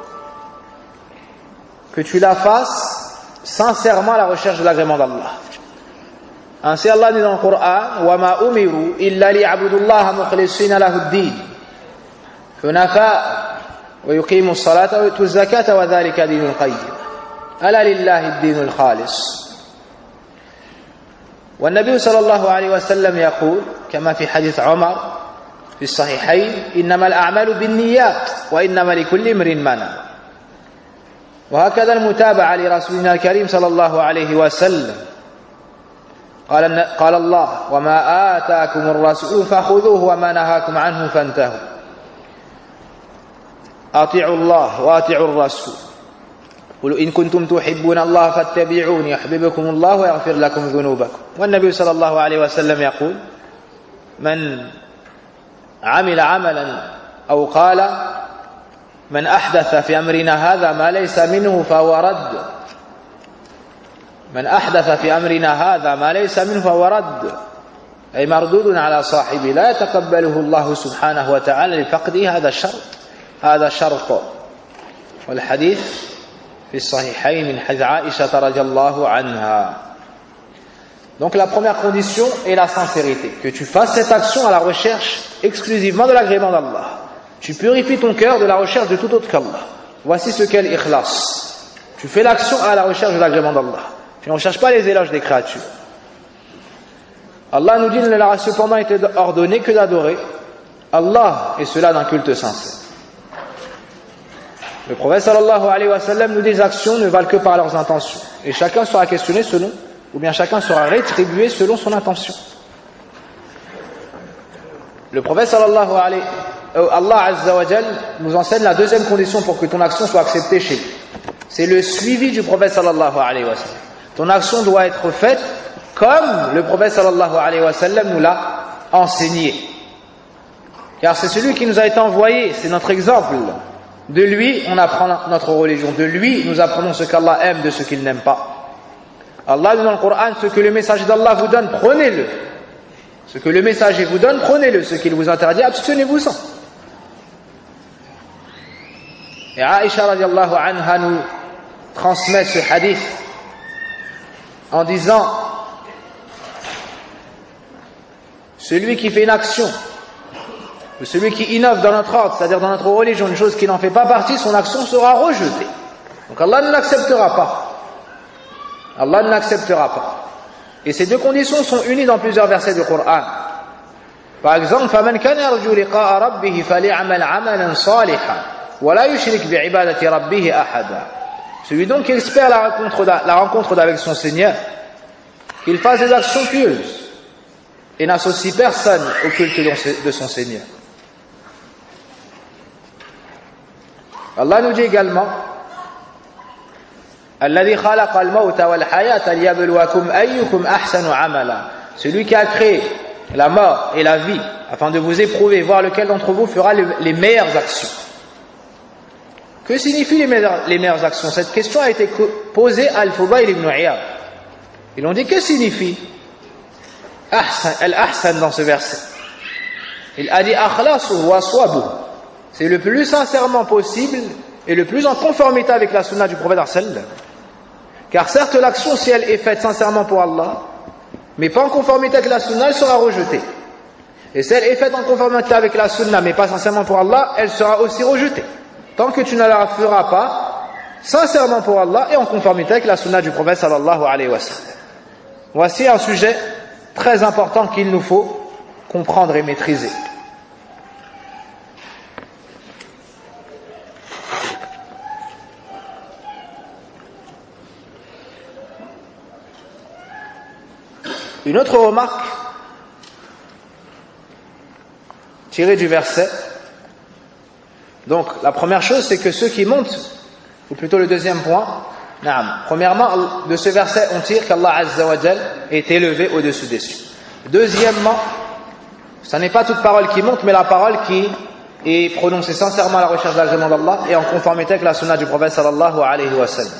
que tu la fasses sincèrement à la recherche de l'agrément d'Allah. Ainsi Allah dit dans le Coran وَمَا أُمِرُوا إِلَّا لِيَعْبُدُوا اللَّهَ مُخْلِصِينَ لَهُ الدِّينَ حُنَفَاءَ وَيُقِيمُوا الصَّلَاةَ وَيُؤْتُوا الزَّكَاةَ وَذَلِكَ دِينُ الْقَيِّمِ أَلَا لِلَّهِ الدِّينُ الْخَالِصُ. والنبي صلى الله عليه وسلم يقول كما في حديث عمر في الصحيحين إنما الأعمال بالنيات وإنما لكل امرئ ما نوى. وهكذا المتابعة لرسولنا الكريم صلى الله عليه وسلم. قال الله وما آتاكم الرسول فخذوه وما نهاكم عنه فانتهوا. أطيعوا الله وأطيعوا الرسول. قل إن كنتم تحبون الله فاتبعوني يحببكم الله ويغفر لكم ذنوبكم. والنبي صلى الله عليه وسلم يقول من عمل عملا أو قال من أحدث في أمرنا هذا ما ليس منه فهو رد. من أحدث في أمرنا هذا ما ليس منه فهو رد أي مردود على صاحبه لا يتقبله الله سبحانه وتعالى لفقده هذا شرط. والحديث في الصحيحين من حديث عائشة رضي الله عنها. Donc la première condition est la sincérité, que tu fasses cette action à la recherche exclusivement de l'agrément d'Allah. Tu purifies ton cœur de la recherche de tout autre qu'Allah. Voici ce qu'est l'ikhlas. Tu fais l'action à la recherche de l'agrément d'Allah. Tu ne recherches pas les éloges des créatures. Allah nous dit qu'il ne leur a cependant été ordonné que d'adorer Allah, et cela d'un culte sincère. Le prophète sallallahu alayhi wa sallam nous dit que les actions ne valent que par leurs intentions. Et chacun sera questionné selon, ou bien chacun sera rétribué selon son intention. Le prophète sallallahu alayhi Allah azza wa jal nous enseigne la deuxième condition pour que ton action soit acceptée chez lui. C'est le suivi du prophète sallallahu alayhi wa sallam. Ton action doit être faite comme le prophète sallallahu alayhi wa sallam nous l'a enseigné. Car c'est celui qui nous a été envoyé, c'est notre exemple. De lui, on apprend notre religion. De lui, nous apprenons ce qu'Allah aime de ce qu'il n'aime pas. Allah dit dans le Coran, ce que le messager d'Allah vous donne, prenez-le. Ce que le messager vous donne, prenez-le. Ce qu'il vous interdit, abstenez-vous-en. Et Aïcha radiallahu anha nous transmet ce hadith en disant celui qui fait une action ou celui qui innove dans notre ordre, c'est-à-dire dans notre religion, une chose qui n'en fait pas partie, son action sera rejetée. Donc Allah ne l'acceptera pas. Allah ne l'acceptera pas. Et ces deux conditions sont unies dans plusieurs versets du Coran. Par exemple, فَمَنْ كَانَ يَرْجُو لِقَاءَ رَبِّهِ فَلْيَعْمَلْ عَمَلًا صَالِحًا وَلَا يُشْرِكْ بِعِبَادَةِ رَبِّهِ أَحَدًا. Celui donc qui espère la rencontre avec son Seigneur, qu'il fasse des actions pieuses et n'associe personne au culte de son Seigneur. Allah nous dit également الذي خلق الموت والحياة ليبلوكم أيكم أحسن عملا. Celui qui a créé la mort et la vie afin de vous éprouver, voir lequel d'entre vous fera les meilleures actions. Que signifient les meilleures actions? Cette question a été posée à Al-Fudayl ibn Iyad. Ils ont dit, que signifie Al-Ahsan dans ce verset? Il a dit akhlasuhu wa aswabuhu. C'est le plus sincèrement possible et le plus en conformité avec la sunna du prophète sallallahu. Car certes l'action, si elle est faite sincèrement pour Allah, mais pas en conformité avec la sunna, elle sera rejetée. Et si elle est faite en conformité avec la sunna, mais pas sincèrement pour Allah, elle sera aussi rejetée. Tant que tu ne la feras pas sincèrement pour Allah et en conformité avec la sunna du prophète sallallahu alayhi wa sallam. Voici un sujet très important qu'il nous faut comprendre et maîtriser. Une autre remarque tirée du verset. Donc la première chose, c'est que ceux qui montent, ou plutôt le deuxième point, premièrement, de ce verset on tire qu'Allah Azza wa Jal est élevé au-dessus des cieux. Deuxièmement, ce n'est pas toute parole qui monte, mais la parole qui est prononcée sincèrement à la recherche de l'agrément d'Allah et en conformité avec la sunna du prophète sallallahu alayhi wa sallam.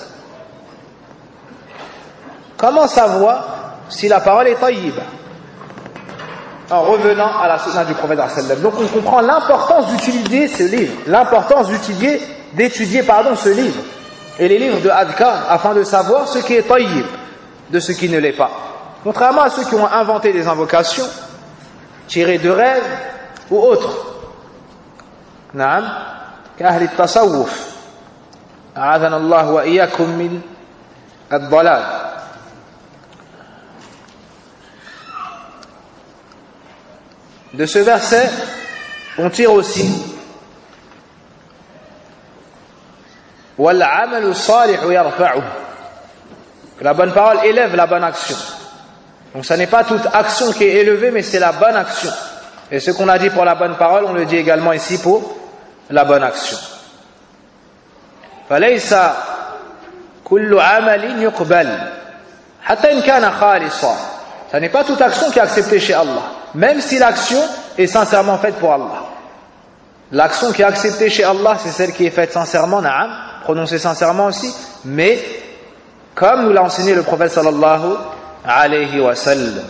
Comment savoir si la parole est taïba? En revenant à la sunna du prophète sallallahu alayhi wa sallam. Donc on comprend l'importance d'utiliser ce livre, l'importance d'étudier ce livre et les livres de Adhkar afin de savoir ce qui est taïb de ce qui ne l'est pas. Contrairement à ceux qui ont inventé des invocations tirées de rêves ou autres. Naam, qu'ahli at-tasawwuf. A'adana Allah wa iyyakum min ad-dalal. De ce verset, on tire aussi وَالْعَمَلُ الصَّالِحُ يَرْفَعُهُ, que la bonne parole élève la bonne action. Donc ce n'est pas toute action qui est élevée, mais c'est la bonne action. Et ce qu'on a dit pour la bonne parole, on le dit également ici pour la bonne action. فَلَيْسَ كُلُّ عَمَلٍ يُقْبَلْ حَتَّى إِنْ كَانَ خَالِصًا. Ce n'est pas toute action qui est acceptée chez Allah, même si l'action est sincèrement faite pour Allah. L'action qui est acceptée chez Allah, c'est celle qui est faite sincèrement, prononcée sincèrement aussi, mais comme nous l'a enseigné le prophète sallallahu alayhi wa sallam.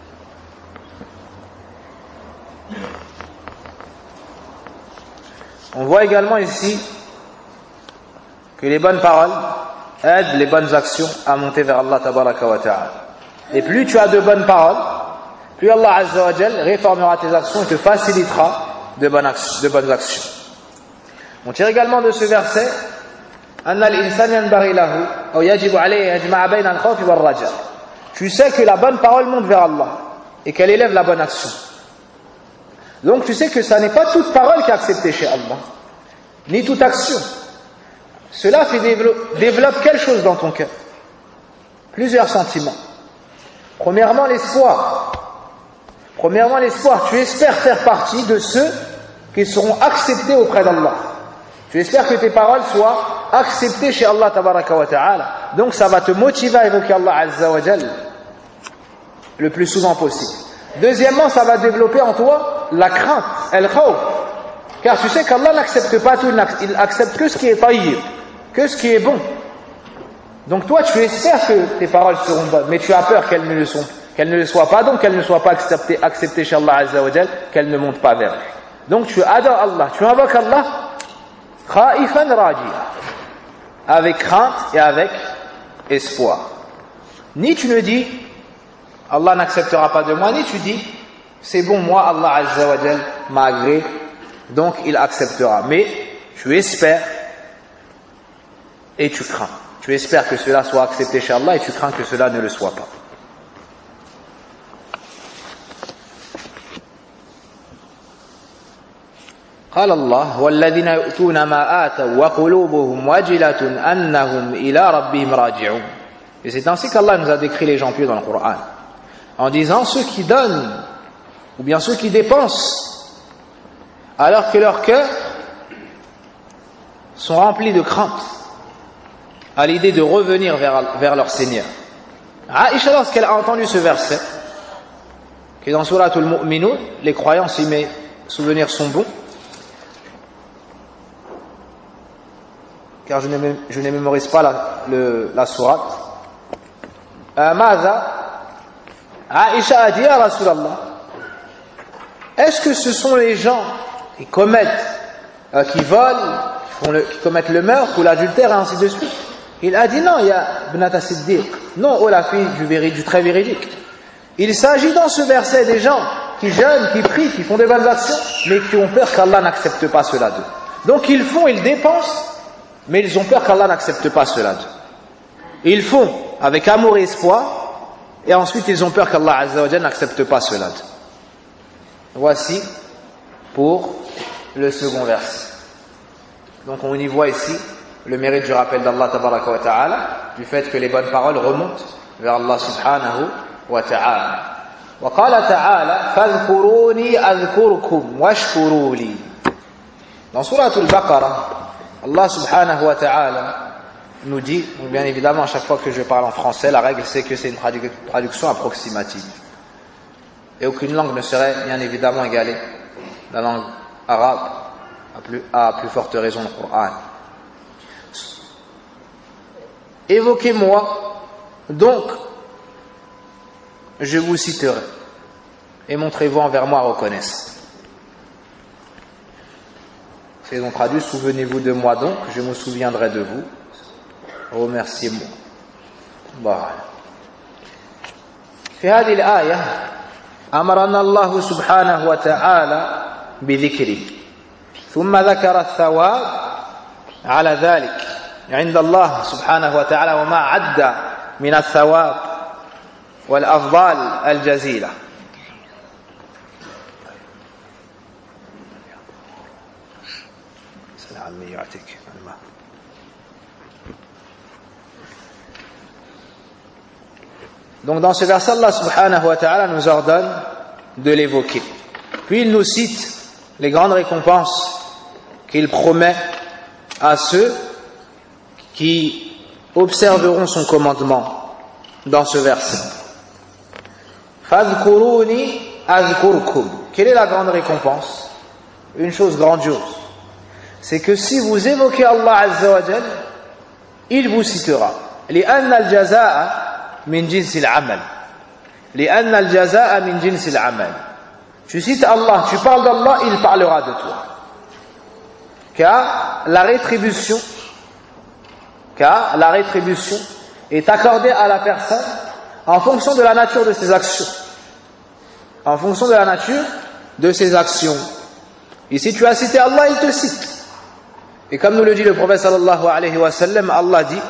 On voit également ici que les bonnes paroles aident les bonnes actions à monter vers Allah tabaraka wa ta'ala. Et plus tu as de bonnes paroles, plus Allah Azza wa Jal réformera tes actions et te facilitera de bonnes actions. On tire également de ce verset tu sais que la bonne parole monte vers Allah et qu'elle élève la bonne action. Donc tu sais que ça n'est pas toute parole qui est acceptée chez Allah, ni toute action. Cela développe quelque chose dans ton cœur. Plusieurs sentiments. Premièrement, l'espoir. Tu espères faire partie de ceux qui seront acceptés auprès d'Allah. Tu espères que tes paroles soient acceptées chez Allah tabaraka wa ta'ala. Donc ça va te motiver à évoquer Allah Azza wa Jal le plus souvent possible. Deuxièmement, ça va développer en toi la crainte, al-khawf. Car tu sais qu'Allah n'accepte pas tout, il accepte que ce qui est tayyib, que ce qui est bon. Donc toi tu espères que tes paroles seront bonnes, mais tu as peur qu'elles ne le soient pas, donc qu'elles ne soient pas acceptées chez Allah Azza wa Jal, qu'elles ne montent pas vers lui. Donc tu adores Allah, tu invoques Allah khaifan rajiya, avec crainte et avec espoir. Ni tu ne dis Allah n'acceptera pas de moi, ni tu dis c'est bon, moi Allah Azza wa Jal m'a agréé, donc il acceptera. Mais tu espères et tu crains. Tu espères que cela soit accepté chez Allah et tu crains que cela ne le soit pas. قال الله والذين يؤتون ما آتوا وقلوبهم وجلة أنهم إلى ربهم راجعون. Et c'est ainsi qu'Allah nous a décrit les gens pieux dans le Coran, en disant ceux qui donnent ou bien ceux qui dépensent alors que leurs cœurs sont remplis de crainte à l'idée de revenir vers leur Seigneur. Aïcha, lorsqu'elle a entendu ce verset qui est dans Surat al-Mu'minun, les croyants, si mes souvenirs sont bons, car je ne mémorise pas la sourate. Mada, Aïcha a dit à Rasulallah, est-ce que ce sont les gens qui commettent, qui volent, qui commettent le meurtre ou l'adultère et ainsi de suite? Il a dit non, il y a Bnata Siddiq, non, oh la fille du très véridique. Il s'agit dans ce verset des gens qui jeûnent, qui prient, qui font des bonnes actions, mais qui ont peur qu'Allah n'accepte pas cela d'eux. Donc ils dépensent, mais ils ont peur qu'Allah n'accepte pas cela d'eux. Ils font avec amour et espoir, et ensuite ils ont peur qu'Allah Azza wa Jalla n'accepte pas cela d'eux. Voici pour le second verset. Donc on y voit ici le mérite du rappel d'Allah tabaraka wa ta'ala, du fait que les bonnes paroles remontent vers Allah subhanahu wa ta'ala. Wa qala ta'ala fadhkuruni adhkurkum washkuru li. Dans Surat al-Baqarah, Allah subhanahu wa ta'ala nous dit, bien évidemment à chaque fois que je parle en français, la règle c'est que c'est une traduction approximative. Et aucune langue ne serait bien évidemment égalée. La langue arabe, à plus forte raison le Coran. Évoquez-moi, donc je vous citerai, et montrez-vous envers moi reconnaissant. C'est donc traduit, souvenez-vous de moi donc, je me souviendrai de vous, remerciez-moi. Voilà. في هذه الآية أمرنا الله سبحانه وتعالى بذكره ثم ذكر الثواب على ذلك عند الله سبحانه وتعالى وما عد من الثواب والأفضال الجزيلة. Donc dans ce verset, Allah subhanahu wa ta'ala nous ordonne de l'évoquer. Puis il nous cite les grandes récompenses qu'il promet à ceux qui observeront son commandement dans ce verset. Fadhkuruni adhkurkum. Quelle est la grande récompense? Une chose grandiose, c'est que si vous évoquez Allah Azza wa Jal, il vous citera. لأن الجزاء من جنس العمل. لأن الجزاء من جنس العمل. Tu cites Allah, tu parles d'Allah, il parlera de toi. Car la rétribution est accordée à la personne en fonction de la nature de ses actions. En fonction de la nature de ses actions. Ici tu as cité Allah, il te cite. Et comme nous le dit le prophète sallallahu alayhi wa sallam, Allah dit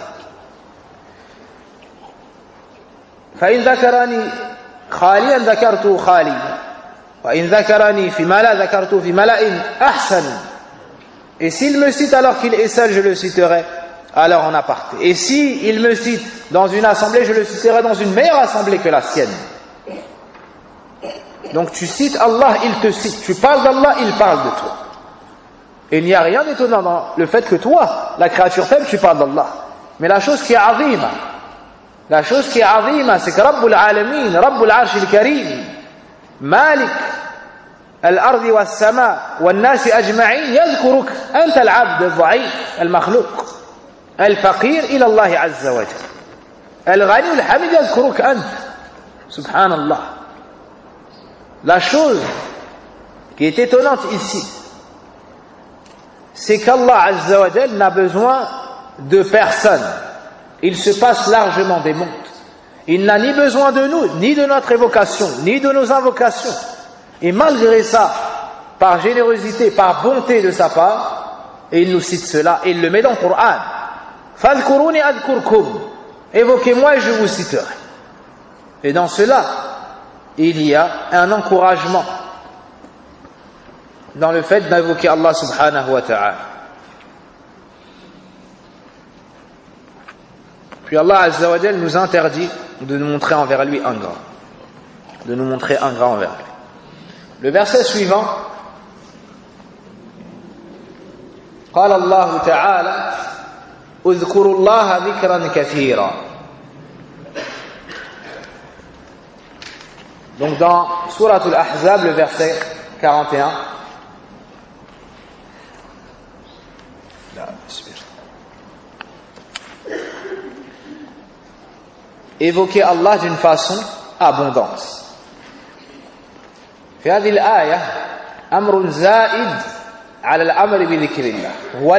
فإن ذكرني خاليا ذكرته خاليا وإن ذكرني في ملأ ذكرته في ملأ أحسن. Et s'il me cite alors qu'il est seul, je le citerai alors en aparté. Et si il me cite dans une assemblée, je le citerai dans une meilleure assemblée que la sienne. Donc tu cites Allah, il te cite. Tu parles d'Allah, il parle de toi. Et il n'y a rien d'étonnant dans le fait que toi, la créature faible, tu parles d'Allah. Mais la chose qui est azima, c'est que Rabbul Alamin, Rabbul Arsh al-Karim, Malik الأرض والسماء والناس أجمعين يذكرك أنت العبد الضعيف المخلوق الفقير إلى الله عز وجل الغني الحميد يذكرك أنت سبحان الله. La chose qui est étonnante ici, c'est qu'Allah Azza wa Jal n'a besoin de personne. Il se passe largement des mondes. Il n'a ni besoin de nous, ni de notre évocation, ni de nos invocations. Et malgré ça, par générosité, par bonté de sa part, et il nous cite cela, et il le met dans le Coran. Fadhkuruni adhkurkum. Évoquez-moi et je vous citerai. Et dans cela, il y a un encouragement dans le fait d'invoquer Allah subhanahu wa ta'ala. Puis Allah azza wa jal nous interdit de nous montrer envers lui ingrat. De nous montrer ingrat envers lui. Le verset suivant, قال الله تعالى اذكروا الله ذكرا كثيرا. Donc dans Surat al-Ahzab, le verset 41, évoquer Allah d'une façon abondante. في هذه الآية أمر زائد على الأمر بذكر الله هو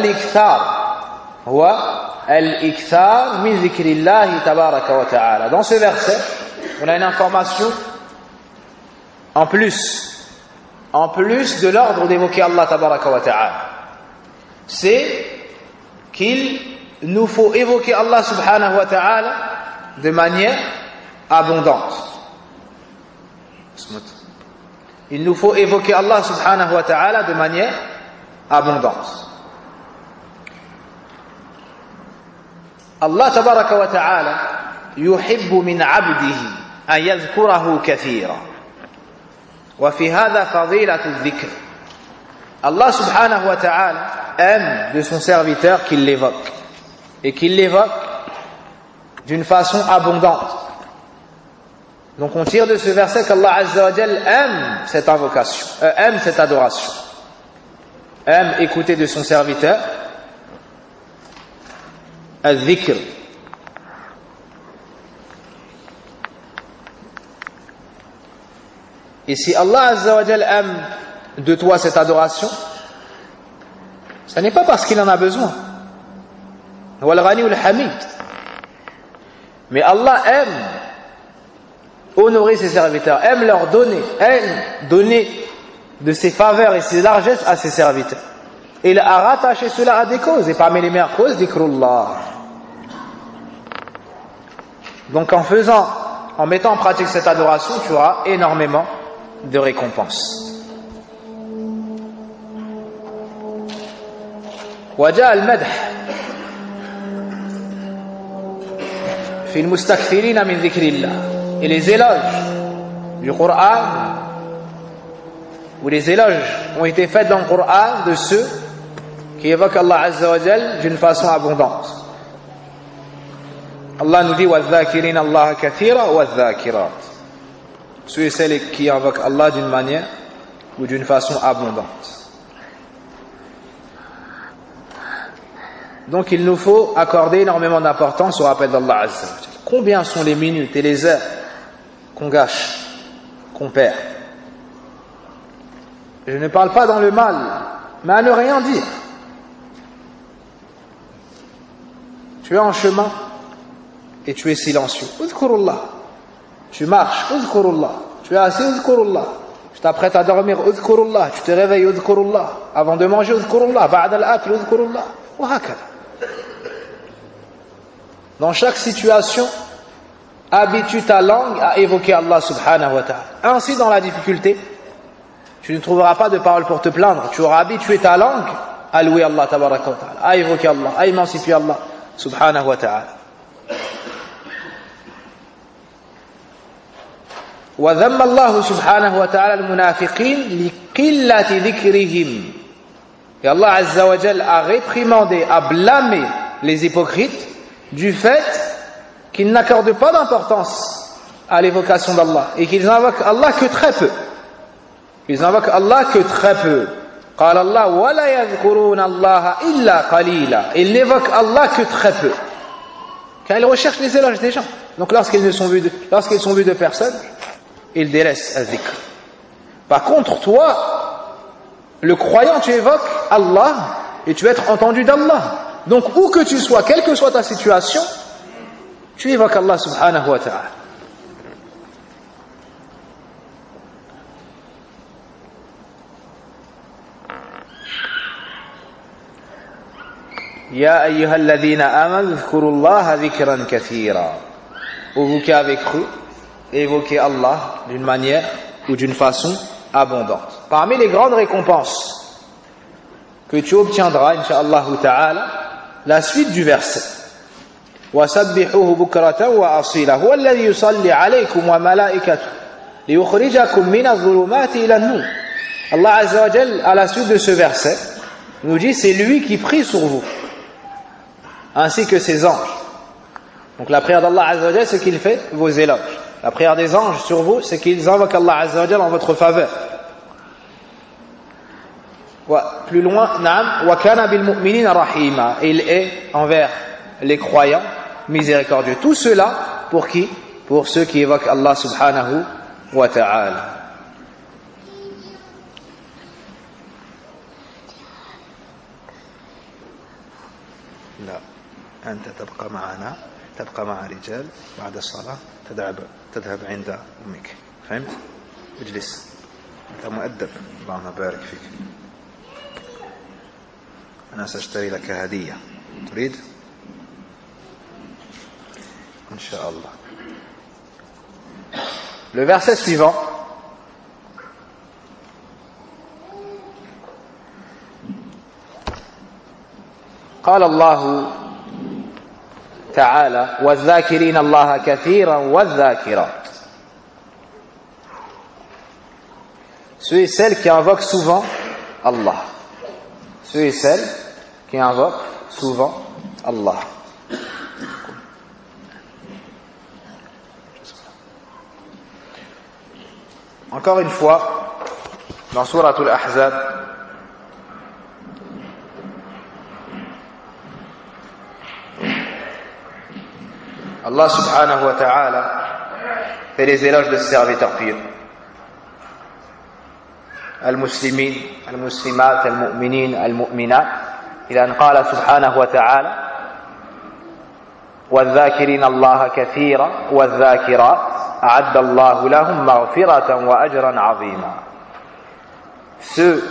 الإكثار من ذكر الله تبارك وتعالى. Dans ce verset, on a une information en plus de l'ordre d'évoquer Allah tabaraka wa ta'ala. C'est qu'il nous faut évoquer Allah subhanahu wa ta'ala de manière abondante. Il nous faut évoquer Allah subhanahu wa ta'ala de manière abondante. Allah tabaraka wa ta'ala yuhibbu min 'abdihi an yadhkurahu kathira. Wa fi hadha fadilatu adh-dhikr. Allah subhanahu wa ta'ala aime de son serviteur qu'il l'évoque et qu'il l'évoque d'une façon abondante. Donc on tire de ce verset qu'Allah azza wa jal aime cette invocation, aime cette adoration, aime écouter de son serviteur al-dhikr. Et si Allah azza wa jal aime de toi cette adoration, ce n'est pas parce qu'il en a besoin. Huwa al-ghani wal-hamid. Mais Allah aime honorer ses serviteurs, aime leur donner, aime donner de ses faveurs et ses largesses à ses serviteurs. Et il a rattaché cela à des causes, et parmi les meilleures causes, dhikrullah. Donc en mettant en pratique cette adoration, tu auras énormément de récompenses. وجاء المدح في المستكثرين من ذكر الله. Et les éloges du Coran, ou les éloges ont été faits dans le Coran de ceux qui évoquent Allah Azza wa Jal d'une façon abondante. Allah nous dit وَالذَّاكِرِينَ اللَّهَ كَثِيرًا وَالذَّاكِرَاتِ. Ceux et celles qui invoquent Allah d'une manière ou d'une façon abondante. Donc il nous faut accorder énormément d'importance au rappel d'Allah Azza wa Jal. Combien sont les minutes et les heures qu'on gâche, qu'on perd? Je ne parle pas dans le mal, mais à ne rien dire. Tu es en chemin et tu es silencieux. Udhkurullah. Tu marches, udhkurullah. Tu es assis, udhkurullah. Tu t'apprêtes à dormir, udhkurullah. Tu te réveilles, udhkurullah. Avant de manger, udhkurullah. Ba'da al-akl, udhkurullah. Wa hakada. Dans chaque situation, habitue ta langue à évoquer Allah subhanahu wa ta'ala. Ainsi, dans la difficulté, tu ne trouveras pas de paroles pour te plaindre. Tu auras habitué ta langue à louer Allah tabaraka wa ta'ala, à évoquer Allah, à émanciper Allah subhanahu wa ta'ala. وذم الله سبحانه وتعالى المنافقين لقلة ذكرهم. Et Allah Azza wa Jal a réprimandé, a blâmé les hypocrites du fait qu'ils n'accordent pas d'importance à l'évocation d'Allah et qu'ils invoquent Allah que très peu. Ils invoquent Allah que très peu. قال الله ولا يذكرون الله إلا قليلا. Ils n'évoquent Allah que très peu. Car ils recherchent les éloges des gens. Donc lorsqu'ils sont vus de personne, ils délaissent al-dhikr. Par contre, toi, le croyant, tu évoques Allah et tu veux être entendu d'Allah. Donc où que tu sois, quelle que soit ta situation, tu évoques Allah subhanahu wa ta'ala. Ya ayyuhalladhina amanu dhkurullaha dhikran kathira. Vous qui avez cru, évoquez Allah d'une manière ou d'une façon abondante. Parmi les grandes récompenses que tu obtiendras, incha'Allah ta'ala, la suite du verset. وَسَبِّحُوهُ بُكْرَةً وَأَصِيلًا هُوَ الَّذِي يُصَلِّي عَلَيْكُمْ وَمَلَائِكَتُهُ لِيُخْرِجَكُمْ مِنَ الظُّلُمَاتِ إِلَى النُّورِ. Allah Azza wa Jal, à la suite de ce verset, nous dit c'est lui qui prie sur vous, ainsi que ses anges. Donc la prière d'Allah Azza wa Jal, c'est qu'il fait vos éloges. La prière des anges sur vous, c'est qu'ils invoquent Allah Azza wa Jal en votre faveur. Plus loin, Naam, wa kana bil mu'minina rahima. Il est envers les croyants miséricordieux. Tout cela pour qui? Pour ceux qui évoquent Allah subhanahu wa ta'ala. لا أنت تبقى معنا، تبقى مع رجال بعد الصلاة، تذهب عند أمك. فهمت؟ اجلس، أنت مؤدب، اللهم بارك فيك. أنا سأشتري لك هدية، تريد؟ إن شاء الله. Le verset suivant. قال الله تعالى والذاكرين الله كثيرا والذاكرات. Ceux et celles qui invoquent souvent Allah. Ceux et celles qui invoquent souvent Allah. Encore une fois, dans Sourate Al-Ahzab, Allah subhanahu wa ta'ala fait les éloges de ses serviteurs pieux. Al-Muslimin, Al-Muslimat, Al-Mu'minin, Al-Mu'minat. إلى أن قال سبحانه وتعالى والذاكرين الله كثيرا والذاكرات أعد الله لهم مغفرة وأجرا عظيما. Ceux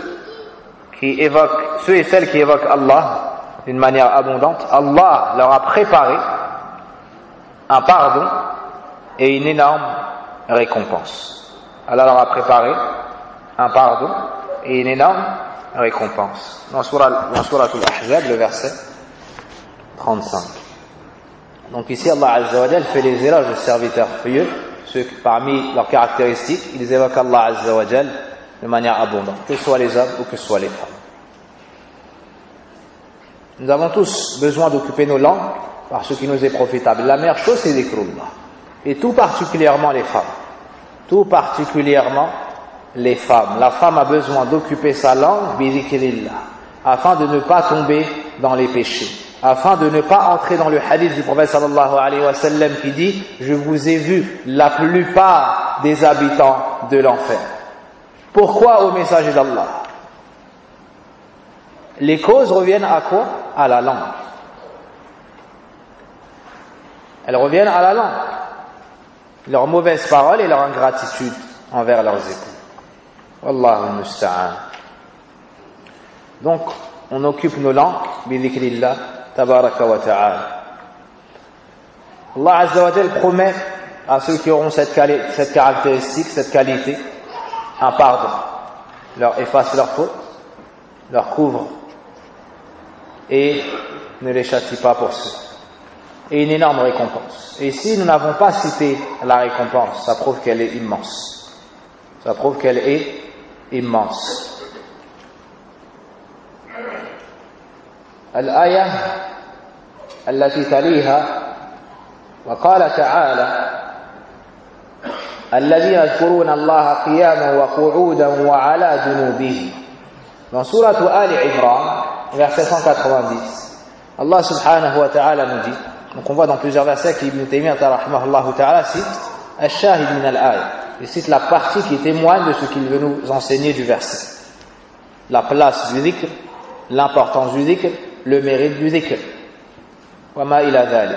et celles qui évoquent Allah d'une manière abondante, Allah leur a préparé un pardon et une énorme récompense. Allah leur a préparé un pardon et une énorme récompense. Dans Sourate Al-Ahzab, le verset 35. Donc ici, Allah Azza wa Jal fait les éloges de serviteurs pieux, ceux que parmi leurs caractéristiques, ils évoquent Allah Azza wa Jal de manière abondante, que ce soit les hommes ou que ce soit les femmes. Nous avons tous besoin d'occuper nos langues par ce qui nous est profitable. La meilleure chose, c'est dhikrullah. Et tout particulièrement les femmes. Tout particulièrement les femmes. La femme a besoin d'occuper sa langue, bidhikrillah, afin de ne pas tomber dans les péchés. Afin de ne pas entrer dans le hadith du prophète sallallahu alayhi wa sallam qui dit « Je vous ai vu la plupart des habitants de l'enfer ». Pourquoi au messager d'Allah? Les causes reviennent à quoi? À la langue. Elles reviennent à la langue. Leurs mauvaises paroles et leur ingratitude envers leurs époux. Wallahu musta'an. Donc, on occupe nos langues, bidhikrillah, tabaraka wa ta'ala. Allah Azza wa Jal promet à ceux qui auront cette caractéristique, cette qualité, un pardon. Leur efface leurs fautes, leur couvre et ne les châtie pas pour cela. Et une énorme récompense. Et si nous n'avons pas cité la récompense, ça prouve qu'elle est immense. Ça prouve qu'elle est immense. الآية التي تليها وقال تعالى الذين يذكرون الله قياما وقعودا وعلى جنوبهم. Dans Sourate Ali Imran, verset 190, Allah subhanahu wa ta'ala nous dit, donc on voit dans plusieurs versets qu'Ibn Taymiyyah rahimahullah ta'ala cite Al-Shahid min al-Aya, il cite la partie qui témoigne de ce qu'il veut nous enseigner du verset. La place du dhikr, l'importance du dhikr, le mérite du dhikr. Wa ma ila dhalik.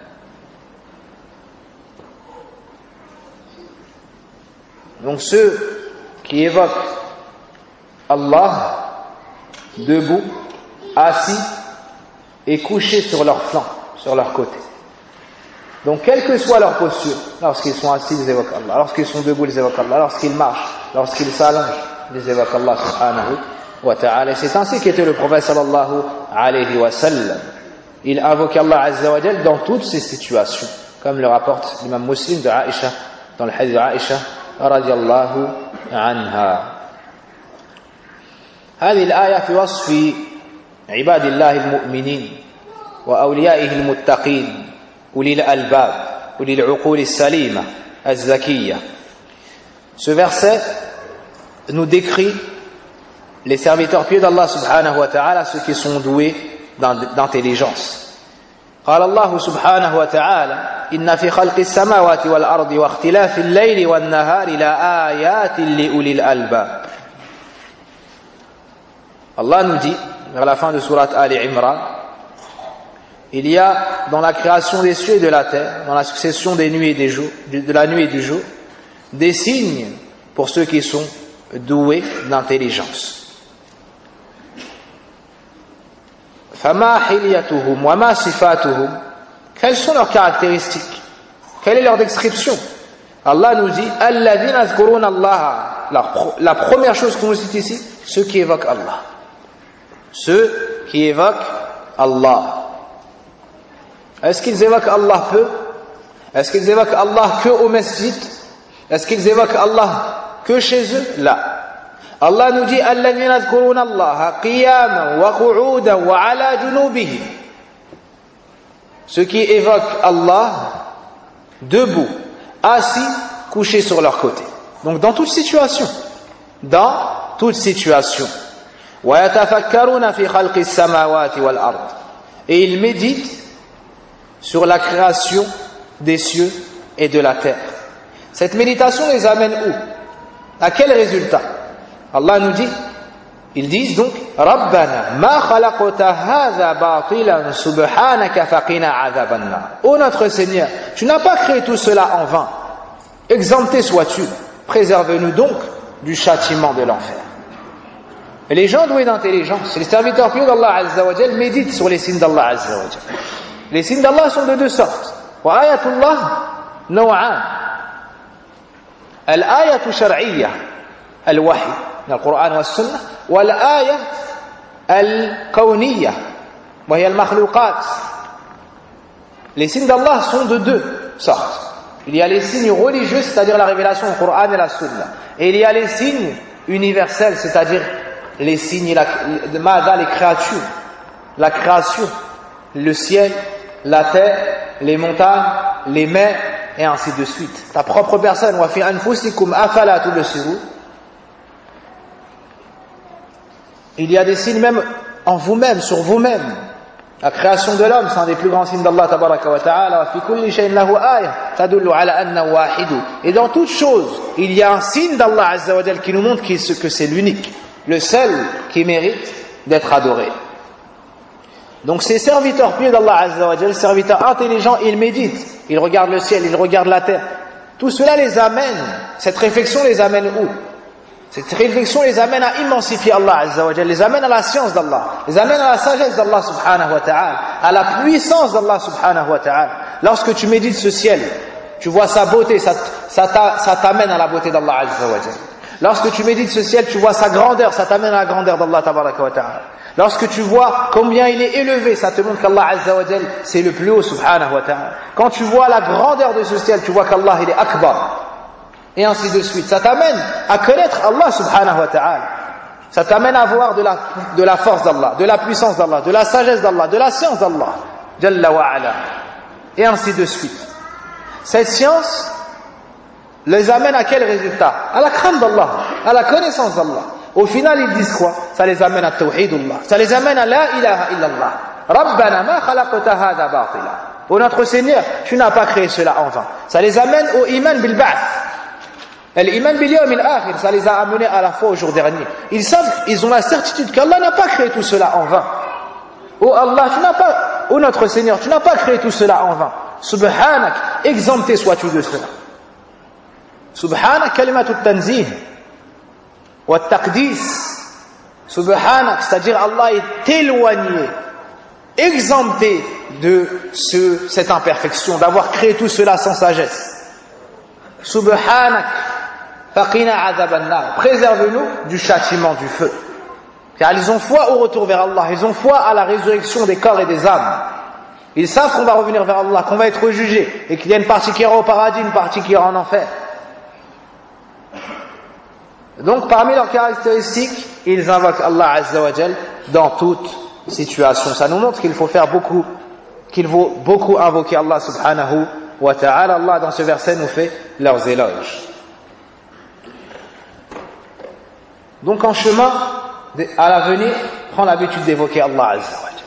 Donc ceux qui évoquent Allah debout, assis et couchés sur leur flanc, sur leur côté. Donc, quelle que soit leur posture, lorsqu'ils sont assis, ils évoquent Allah. Lorsqu'ils sont debout, ils évoquent Allah. Lorsqu'ils marchent, lorsqu'ils s'allongent, ils évoquent Allah subhanahu wa ta'ala. Et c'est ainsi qu'était le prophète sallallahu alayhi wa sallam. Il invoque Allah azza wa jal dans toutes ces situations, comme le rapporte l'imam Muslim de Aïcha, dans le hadith de Aïcha radiyallahu anha. هذه الآية في وصف عباد الله المؤمنين وأوليائه المتقين أولي الألباب أولي العقول السليمة الزكية. Ce verset nous décrit les serviteurs pieux d'Allah subhanahu wa ta'ala, ceux qui sont doués d'intelligence. قال الله سبحانه وتعالى إن في خلق السماوات والأرض واختلاف الليل والنهار لآيات لأولي الألباب. Allah nous dit, vers la fin de sourate Ali Imran, il y a dans la création des cieux et de la terre, dans la succession des nuits et des jours, de la nuit et du jour, des signes pour ceux qui sont doués d'intelligence. فما حليتهم وما صفاتهم. Quelles sont leurs caractéristiques? Quelle est leur description? Allah nous dit الذين يذكرون الله. La première chose qu'on nous cite ici, ceux qui évoquent Allah. Ceux qui évoquent Allah. Est-ce qu'ils évoquent Allah peu? Est-ce qu'ils évoquent Allah que au masjid? Est-ce qu'ils évoquent Allah que chez eux? Là. Allah nous dit الذين يذكرون الله قياما وقعودا وعلى جنوبهم. Ceux qui évoquent Allah debout, assis, couchés sur leur côté. Donc dans toute situation. Dans toute situation. ويتفكرون في خلق السماوات والأرض. Et ils méditent sur la création des cieux et de la terre. Cette méditation les amène où? À quel résultat? Allah nous dit, ils disent donc ربنا ما خلقت هذا باطلا سبحانك فقنا عذاب النار. Ô notre Seigneur, tu n'as pas créé tout cela en vain. Exempté sois-tu, préserve-nous donc du châtiment de l'enfer. Et les gens doués d'intelligence, les serviteurs pieux d'Allah Azza wa Jal méditent sur les signes d'Allah Azza wa Jal. Les signes d'Allah sont de deux sortes. Wa ayatullah naw'an. Al-ayatu shar'iyyah, al-wahy, dans le Coran et la Sunna, wa al-ayah al-kawniyyah, wa hiya al-makhluqat. Les signes d'Allah sont de deux sortes. Il y a les signes religieux, c'est-à-dire la révélation du Coran et la Sunna. Et il y a les signes universels, c'est-à-dire les signes, les créatures, la création, le ciel, la terre, les montagnes, les mers, et ainsi de suite. Ta propre personne, wa fi anfusikum afala tubsirun. Il y a des signes même en vous-même, sur vous-même. La création de l'homme, c'est un des plus grands signes d'Allah tabaraka wa ta'ala. Wa fi kulli shay'in lahu ayah tadullu ala annahu wahid. Et dans toute chose, il y a un signe d'Allah azza wa jalla qui nous montre que c'est l'unique, le seul qui mérite d'être adoré. Donc ces serviteurs pieux d'Allah Azza wa Jal, serviteurs intelligents, ils méditent, ils regardent le ciel, ils regardent la terre. Tout cela les amène, cette réflexion les amène où? Cette réflexion les amène à immensifier Allah Azza wa Jal, les amène à la science d'Allah, les amène à la sagesse d'Allah subhanahu wa ta'ala, à la puissance d'Allah subhanahu wa ta'ala. Lorsque tu médites ce ciel, tu vois sa beauté, ça t'amène à la beauté d'Allah Azza wa Jal. Lorsque tu médites ce ciel, tu vois sa grandeur, ça t'amène à la grandeur d'Allah tabaraka wa ta'ala. Lorsque tu vois combien il est élevé, ça te montre qu'Allah Azza wa Jal, c'est le plus haut subhanahu wa ta'ala. Quand tu vois la grandeur de ce ciel, tu vois qu'Allah il est akbar. Et ainsi de suite. Ça t'amène à connaître Allah subhanahu wa ta'ala. Ça t'amène à voir de la force d'Allah, de la puissance d'Allah, de la sagesse d'Allah, de la science d'Allah. Jalla wa ala. Et ainsi de suite. Cette science les amène à quel résultat? À la crainte d'Allah, à la connaissance d'Allah. Au final, ils disent quoi? Ça les amène à tawhidullah. Ça les amène à la ilaha illallah. Rabbana ma khalaqta hadha batila. Ô notre Seigneur, tu n'as pas créé cela en vain. Ça les amène au iman bil ba'th. L'iman bil yawm al-akhir, ça les a amenés à la foi au jour dernier. Ils savent, ils ont la certitude qu'Allah n'a pas créé tout cela en vain. Ô Allah, ô notre Seigneur, tu n'as pas créé tout cela en vain. Subhanak, exempté sois-tu de cela. Subhanak kalimatu tanzih wa taqdis. Subhanak, c'est-à-dire Allah est éloigné exempté de cette imperfection, d'avoir créé tout cela sans sagesse. Subhanak faqina adhab an-nar. Préserve-nous du châtiment du feu. Car ils ont foi au retour vers Allah, ils ont foi à la résurrection des corps et des âmes. Ils savent qu'on va revenir vers Allah, qu'on va être jugé, et qu'il y a une partie qui ira au paradis, une partie qui ira en enfer. Donc parmi leurs caractéristiques, ils invoquent Allah Azza wa Jal dans toute situation. Ça nous montre qu'il faut beaucoup invoquer Allah subhanahu wa ta'ala. Allah dans ce verset nous fait leurs éloges. Donc en chemin, à l'avenir, prends l'habitude d'évoquer Allah Azza wa Jal.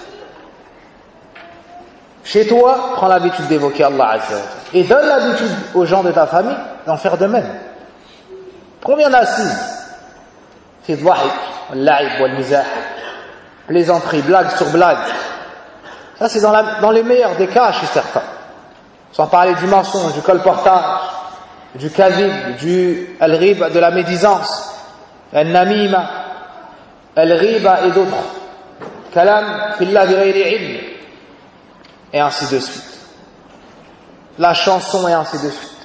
Chez toi, prends l'habitude d'évoquer Allah Azza wa Jal. Et donne l'habitude aux gens de ta famille d'en faire de même. Combien d'assises fi dhahik, wal-la'ib, wal-mizah, plaisanterie, blague sur blague. Ça c'est dans les meilleurs des cas chez certains. Sans parler du mensonge, du colportage, du kadhib, du al-riba, de la médisance, al-namima, al-riba et d'autres. Kalam fillah bi ghayri ilm. Et ainsi de suite. La chanson et ainsi de suite.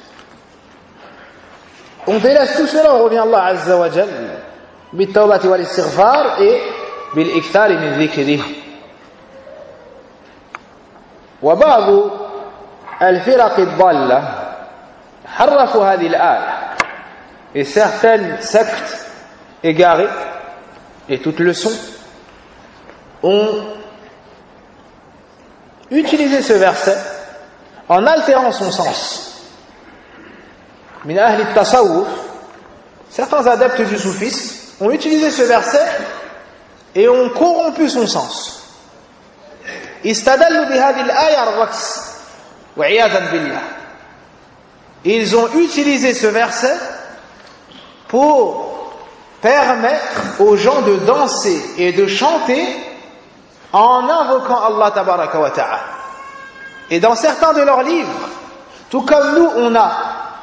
On délaisse tout cela, on revient à Allah Azza wa Jal bit-tawbati wal-istighfar et bil-ikthar min dhikrihi. Wa ba'd al-firaq ad-dalla harrafu hadhihi al-aya. Et certaines sectes égarées et toute leçon ont utilisé ce verset en altérant son sens. Min ahli tasawwuf, certains adeptes du soufisme ont utilisé ce verset et ont corrompu son sens. Istadallu bi hadhihi al-aya ar-raqs wa 'iyadan billah. Ils ont utilisé ce verset pour permettre aux gens de danser et de chanter en invoquant Allah tabaraka wa ta'ala. Et dans certains de leurs livres, tout comme nous on a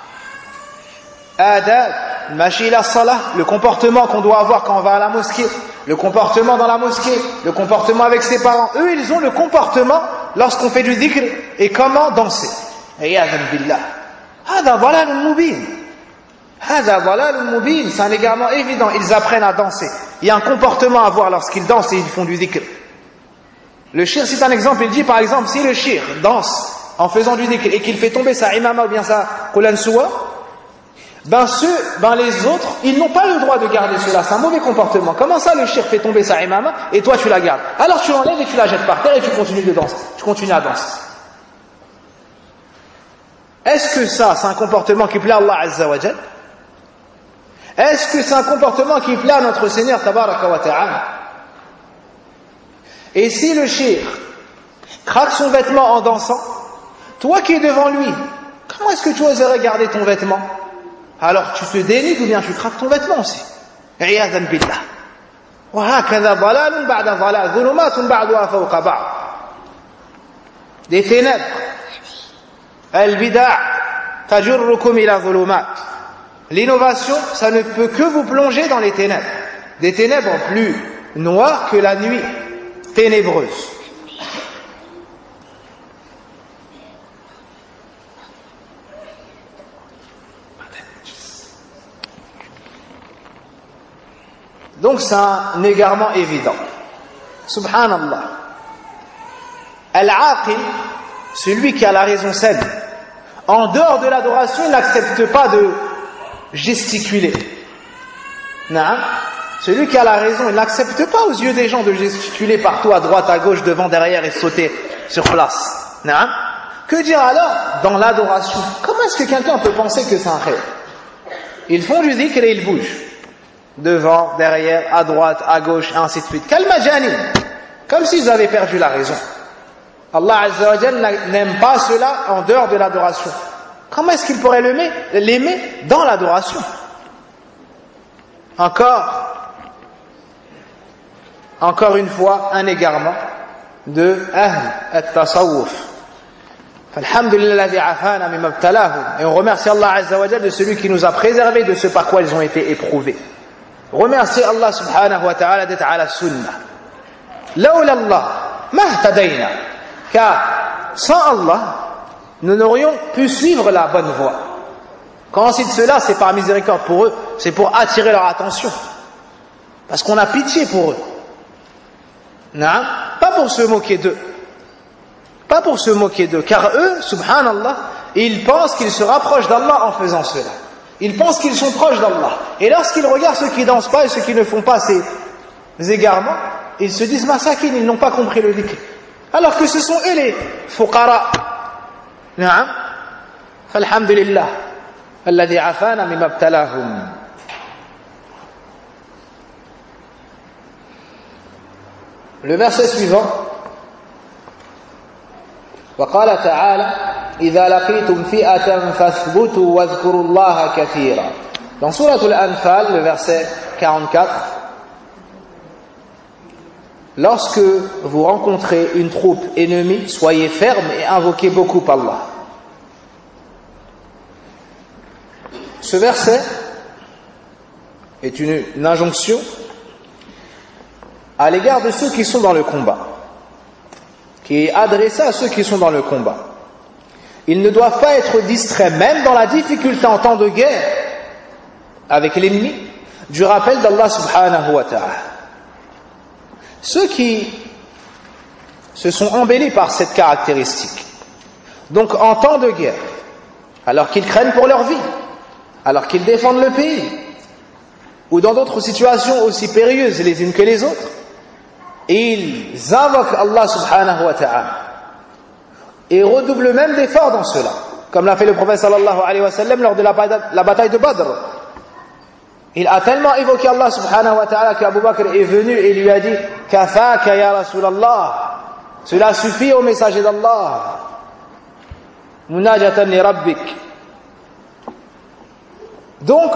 adab, mashi ila salah, le comportement qu'on doit avoir quand on va à la mosquée, le comportement dans la mosquée, le comportement avec ses parents. Eux, ils ont le comportement lorsqu'on fait du dhikr et comment danser. Iyadhan billah. Hada dhalalun mubin. Hada dhalalun mubin. C'est un égarement évident. Ils apprennent à danser. Il y a un comportement à avoir lorsqu'ils dansent et ils font du dhikr. Le shir, c'est un exemple. Il dit par exemple, si le shir danse en faisant du dhikr et qu'il fait tomber sa imama ou bien sa qulan suwa, les autres, ils n'ont pas le droit de garder cela. C'est un mauvais comportement. Comment ça le shir fait tomber sa imama et toi tu la gardes? Alors tu l'enlèves et tu la jettes par terre et tu continues de danser. Tu continues à danser. Est-ce que ça, c'est un comportement qui plaît à Allah Azza wa Jal? Est-ce que c'est un comportement qui plaît à notre Seigneur Tabaraka wa Ta'ala? Et si le shir craque son vêtement en dansant, toi qui es devant lui, comment est-ce que tu oserais garder ton vêtement? Alors tu te dénides ou bien tu craques ton vêtement aussi. Iyadhan billah. Wa hakadha dhalalun ba'da dhalal, dhulumatun ba'daha fawqa ba'd. Des ténèbres. Al-bida' tajurrukum ila dhulumat. L'innovation, ça ne peut que vous plonger dans les ténèbres. Des ténèbres plus noires que la nuit ténébreuse. Donc c'est un égarement évident. Subhanallah. Al-aqil, celui qui a la raison saine, en dehors de l'adoration, il n'accepte pas de gesticuler. Non. Celui qui a la raison, il n'accepte pas aux yeux des gens de gesticuler partout, à droite, à gauche, devant, derrière et sauter sur place. Non. Que dire alors dans l'adoration? Comment est-ce que quelqu'un peut penser que c'est un rêve? Ils font du dhikr et ils bougent. Devant, derrière, à droite, à gauche, et ainsi de suite. Kalmajani, comme s'ils avaient perdu la raison. Allah Azza wa Jal n'aime pas cela en dehors de l'adoration. Comment est-ce qu'il pourrait l'aimer dans l'adoration? Encore une fois, un égarement de Ahl at-Tasawwuf. Et on remercie Allah Azza wa Jal de celui qui nous a préservés de ce par quoi ils ont été éprouvés. Remerciez Allah subhanahu wa ta'ala d'être à la sunnah. Lawla Allah, mahtadayna. Car sans Allah, nous n'aurions pu suivre la bonne voie. Quand on cite cela, c'est par miséricorde pour eux, c'est pour attirer leur attention. Parce qu'on a pitié pour eux. Non, pas pour se moquer d'eux. Pas pour se moquer d'eux. Car eux, subhanallah, ils pensent qu'ils se rapprochent d'Allah en faisant cela. Ils pensent qu'ils sont proches d'Allah. Et lorsqu'ils regardent ceux qui dansent pas et ceux qui ne font pas ces égarements, ils se disent masakin, ils n'ont pas compris le dhikr. Alors que ce sont eux les fuqara. Na'am. Falhamdulillah. Alladhi afana mimma ibtalahum. Le verset suivant. وقال تعالى إذا لقيتم فئة فاثبتوا واذكروا الله كثيرا. Dans Sourate Al-Anfal, le verset 44, lorsque vous rencontrez une troupe ennemie, soyez ferme et invoquez beaucoup Allah. Ce verset est une injonction à l'égard de ceux qui sont dans le combat, qui est adressé à ceux qui sont dans le combat. Ils ne doivent pas être distraits, même dans la difficulté en temps de guerre avec l'ennemi, du rappel d'Allah subhanahu wa ta'ala. Ceux qui se sont embellis par cette caractéristique, donc en temps de guerre, alors qu'ils craignent pour leur vie, alors qu'ils défendent le pays, ou dans d'autres situations aussi périlleuses les unes que les autres, ils invoquent Allah subhanahu wa ta'ala et redoublent même d'efforts dans cela, comme l'a fait le prophète sallallahu alayhi wa sallam lors de la bataille de Badr. Il a tellement évoqué Allah subhanahu wa ta'ala qu'Abu Bakr est venu et lui a dit Kafaka ya Rasulallah, cela suffit au messager d'Allah, munajatan li rabbik. Donc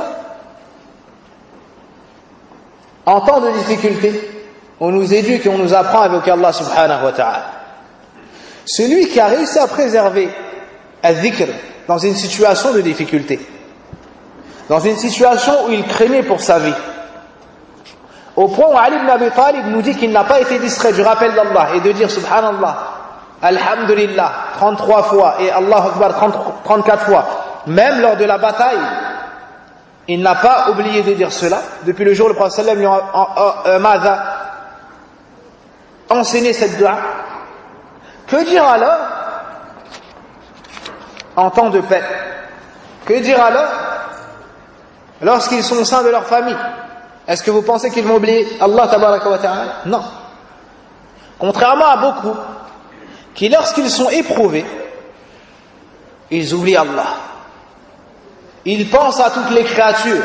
en temps de difficulté, on nous éduque et on nous apprend à invoquer Allah subhanahu wa ta'ala. Celui qui a réussi à préserver al-dhikr dans une situation de difficulté, dans une situation où il craignait pour sa vie, au point où Ali ibn Abi Talib nous dit qu'il n'a pas été distrait du rappel d'Allah et de dire subhanallah, alhamdulillah 33 fois et Allah Akbar 34 fois, même lors de la bataille, il n'a pas oublié de dire cela. Depuis le jour où le prophète sallam lui a enseigné cette dua. Que dire alors en temps de paix? Que dire alors lorsqu'ils sont au sein de leur famille? Est-ce que vous pensez qu'ils vont oublier Allah tabaraka wa ta'ala? Non. Contrairement à beaucoup qui, lorsqu'ils sont éprouvés, ils oublient Allah. Ils pensent à toutes les créatures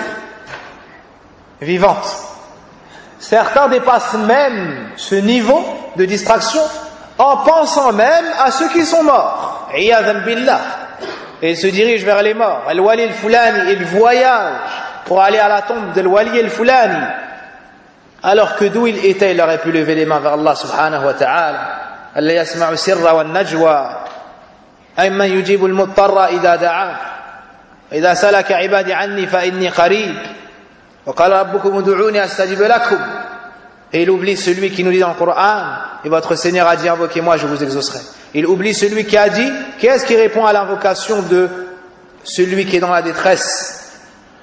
vivantes. Certains dépassent même ce niveau de distraction en pensant même à ceux qui sont morts. Iyadhan billah. Et ils se dirigent vers les morts. Al-Wali al-Fulani, ils voyagent pour aller à la tombe de Al-Wali al-Fulani. Alors que d'où il était, il aurait pu lever les mains vers Allah subhanahu wa ta'ala. Allah yasma'u sirra wa najwa. Ayman yujibu al-muttarra idha da'a. إذا سلك عبادي عني فإني قريب وقال ربكم ادعوني أستجب لكم. Et il oublie celui qui nous dit dans le Coran, et votre Seigneur a dit invoquez-moi, je vous exaucerai. Il oublie celui qui a dit, qui est-ce qui répond à l'invocation de celui qui est dans la détresse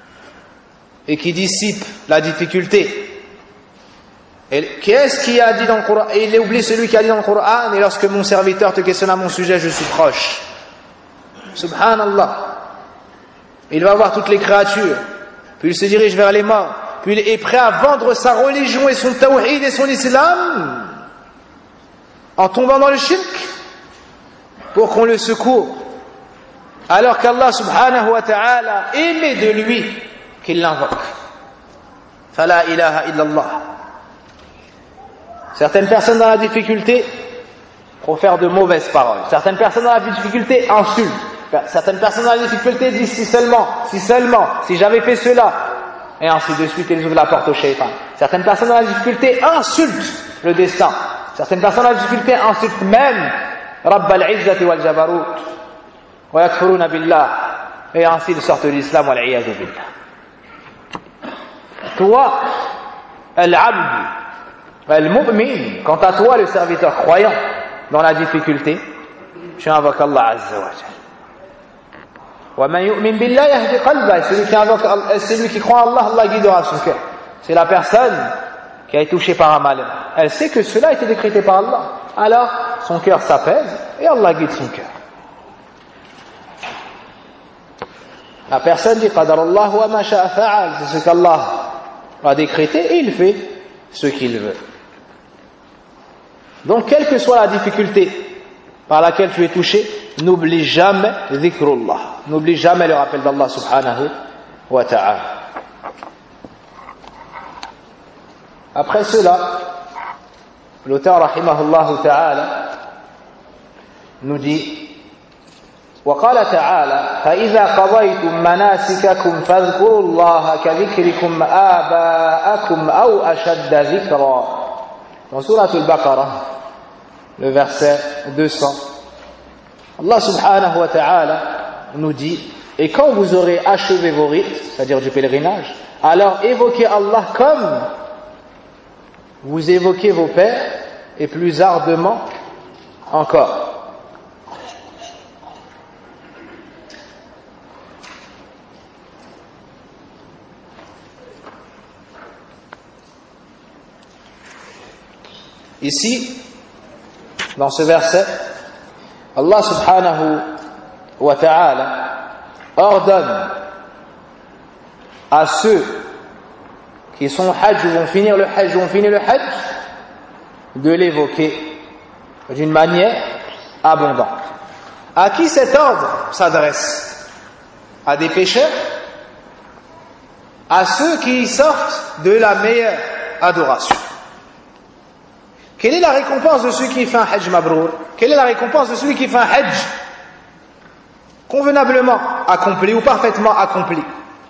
et qui dissipe la difficulté? Et qui est-ce qui a dit dans le Coran? Et il oublie celui qui a dit dans le Coran, et lorsque mon serviteur te questionne à mon sujet, je suis proche. Subhanallah. Il va voir toutes les créatures, puis il se dirige vers les morts, puis il est prêt à vendre sa religion et son tawhid et son islam en tombant dans le shirk pour qu'on le secoue, alors qu'Allah subhanahu wa ta'ala aimait de lui qu'il l'invoque. Fala ilaha illallah. Certaines personnes dans la difficulté profèrent de mauvaises paroles. Certaines personnes dans la difficulté insultent. Certaines personnes dans la difficulté disent si seulement, si j'avais fait cela, et ainsi de suite, ils ouvrent la porte au shaitan. Certaines personnes dans la difficulté insultent le destin. Certaines personnes dans la difficulté insultent même Rabb al-Izzati wal-Jabarut wa yakfuruna billah, et ainsi ils sortent de l'islam wal iyadu billah. Toi, al-abd, Al-mu'min, quant à toi, le serviteur croyant, dans la difficulté, tu invoques Allah Azza wa Jalla. Wa man yu'min billah yahdi qalbah, celui qui croit en Allah, Allah guidera son cœur. C'est la personne qui a été touchée par un malheur. Elle sait que cela a été décrété par Allah. Alors, son cœur s'apaise et Allah guide son cœur. La personne dit Qadarallah wa ma sha'a fa'al, c'est ce qu'Allah a décrété et il fait ce qu'il veut. Donc, quelle que soit la difficulté par laquelle tu es touché, n'oublie jamais dhikrullah. N'oublie jamais le rappel d'Allah subhanahu wa ta'ala. Après cela, l'auteur rahimahullah ta'ala nous dit وقال تعالى فإذا قضيتم مناسككم فاذكروا الله كذكركم آباءكم أو أشد ذكرا. Dans Surah Al-Baqarah, le verset 200, Allah subhanahu wa ta'ala nous dit et quand vous aurez achevé vos rites, c'est-à-dire du pèlerinage, alors évoquez Allah comme vous évoquez vos pères et plus ardemment encore. Ici, dans ce verset, Allah subhanahu wa ta'ala ordonne à ceux qui sont hajj ou vont finir le hajj, de l'évoquer d'une manière abondante. À qui cet ordre s'adresse? À des pécheurs? À ceux qui sortent de la meilleure adoration. Quelle est la récompense de celui qui fait un hajj mabrour? Quelle est la récompense de celui qui fait un hajj convenablement accompli ou parfaitement accompli?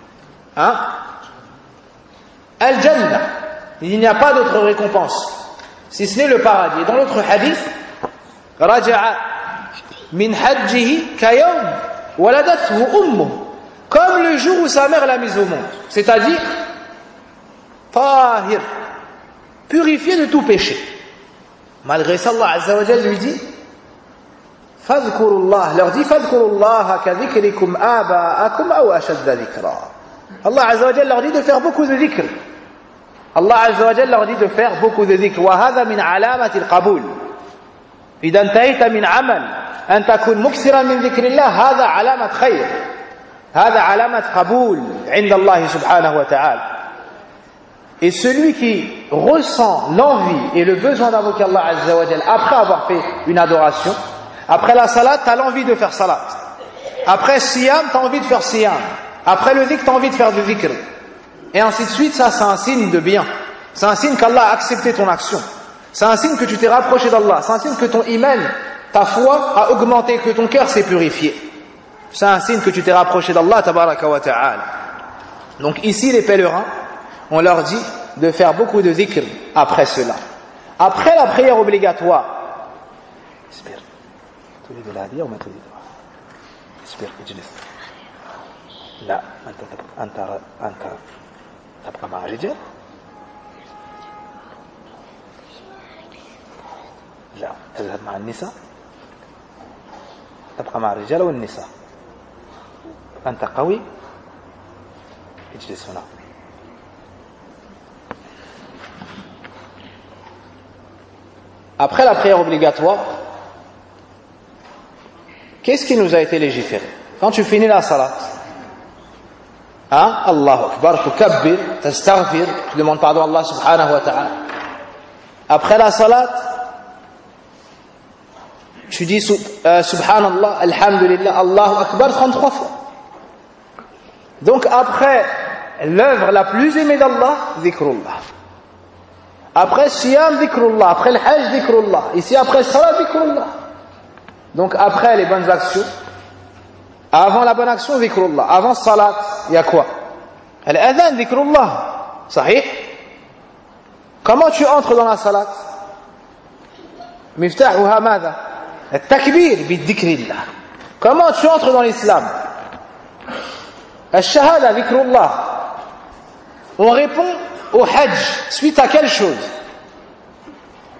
Al-Jannah. Il n'y a pas d'autre récompense si ce n'est le paradis. Dans l'autre hadith, Raja'a min hajjihi kayawm waladathu ummuh, comme le jour où sa mère l'a mise au monde, c'est-à-dire tahir, purifié de tout péché. Malgré ça, Allah Azza wa Jalla lui dit Fadhkurullah, leur dit Fadhkurullah ka dhikrikum aba'akum aw ashadda dhikra. Allah Azza wa Jalla leur dit de faire beaucoup de dhikr. Allah Azza wa Jalla leur dit de faire beaucoup de dhikr. Wa hadha min alamati al-qabul. إذا انتهيت من عمل أن تكون مكثرا من ذكر الله هذا علامة خير. هذا علامة قبول عند الله سبحانه وتعالى. Et celui qui ressent l'envie et le besoin d'invoquer Allah Azza wa Jalla après avoir fait une adoration, après la salat, tu as l'envie de faire salat. Après siyam, tu as envie de faire siyam. Après le dhikr, tu as envie de faire du dhikr. Et ainsi de suite, ça c'est un signe de bien. C'est un signe qu'Allah a accepté ton action. C'est un signe que tu t'es rapproché d'Allah. C'est un signe que ton iman, ta foi a augmenté, que ton cœur s'est purifié. C'est un signe que tu t'es rapproché d'Allah tabaraka wa ta'ala. Donc ici, les pèlerins, on leur dit de faire beaucoup de dhikr après cela. Après la prière obligatoire. Espère. تريد الهدية وما تريد. اصبر اجلس. لا أنت تبقى مع الرجال. لا تذهب مع النساء. تبقى مع الرجال والنساء. أنت قوي. اجلس هنا. Après la prière obligatoire, qu'est-ce qui nous a été légiféré? Quand tu finis la salat, Allahu Akbar, tu kabbir, tastaghfir, tu demandes pardon à Allah subhanahu wa ta'ala. Après la salat, tu dis subhanallah, alhamdulillah, Allahu Akbar 33 fois. Donc après l'œuvre la plus aimée d'Allah, dhikrullah. Après siyam, dhikrullah. Après le hajj, dhikrullah. Ici après salat, dhikrullah. Donc après les bonnes actions, avant la bonne action, dhikrullah. Avant salat, il y a quoi? Al-adhan, dhikrullah. Sahih? Comment tu entres dans la salat? Miftahuha madha? Al-takbir, bid-dhikrillah. Comment tu entres dans l'islam? Al-shahada, dhikrullah. On répond au hajj suite à quelle chose?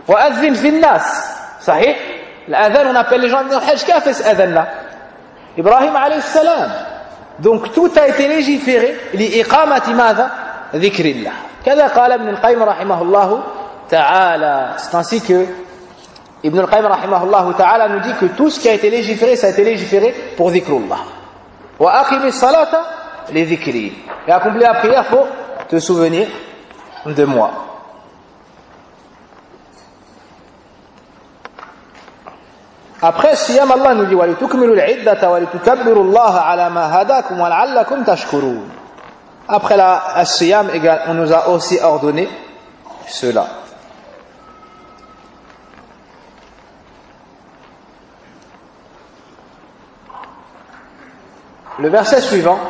وأذن في الناس صحيح الأذان on appelle les gens au Hajj qui a fait cet adhan là Ibrahim alayhi salam donc tout a été légiféré لإقامة ماذا ذكر الله كذا قال ابن القيم رحمه الله تعالى c'est ainsi que Ibn al-Qayyim rahimahullah ta'ala nous dit que tout ce qui a été légiféré ça a été légiféré pour dhikrullah wa aqimis salata li dhikri et accomplir la prière pour te souvenir de moi. Après siyam Allah nous dit wa litukmilu al-iddata wa litukabbiru Allah ala ma hadakum wa la'allakum tashkurun. Après la siyam on nous a aussi ordonné cela. Le verset suivant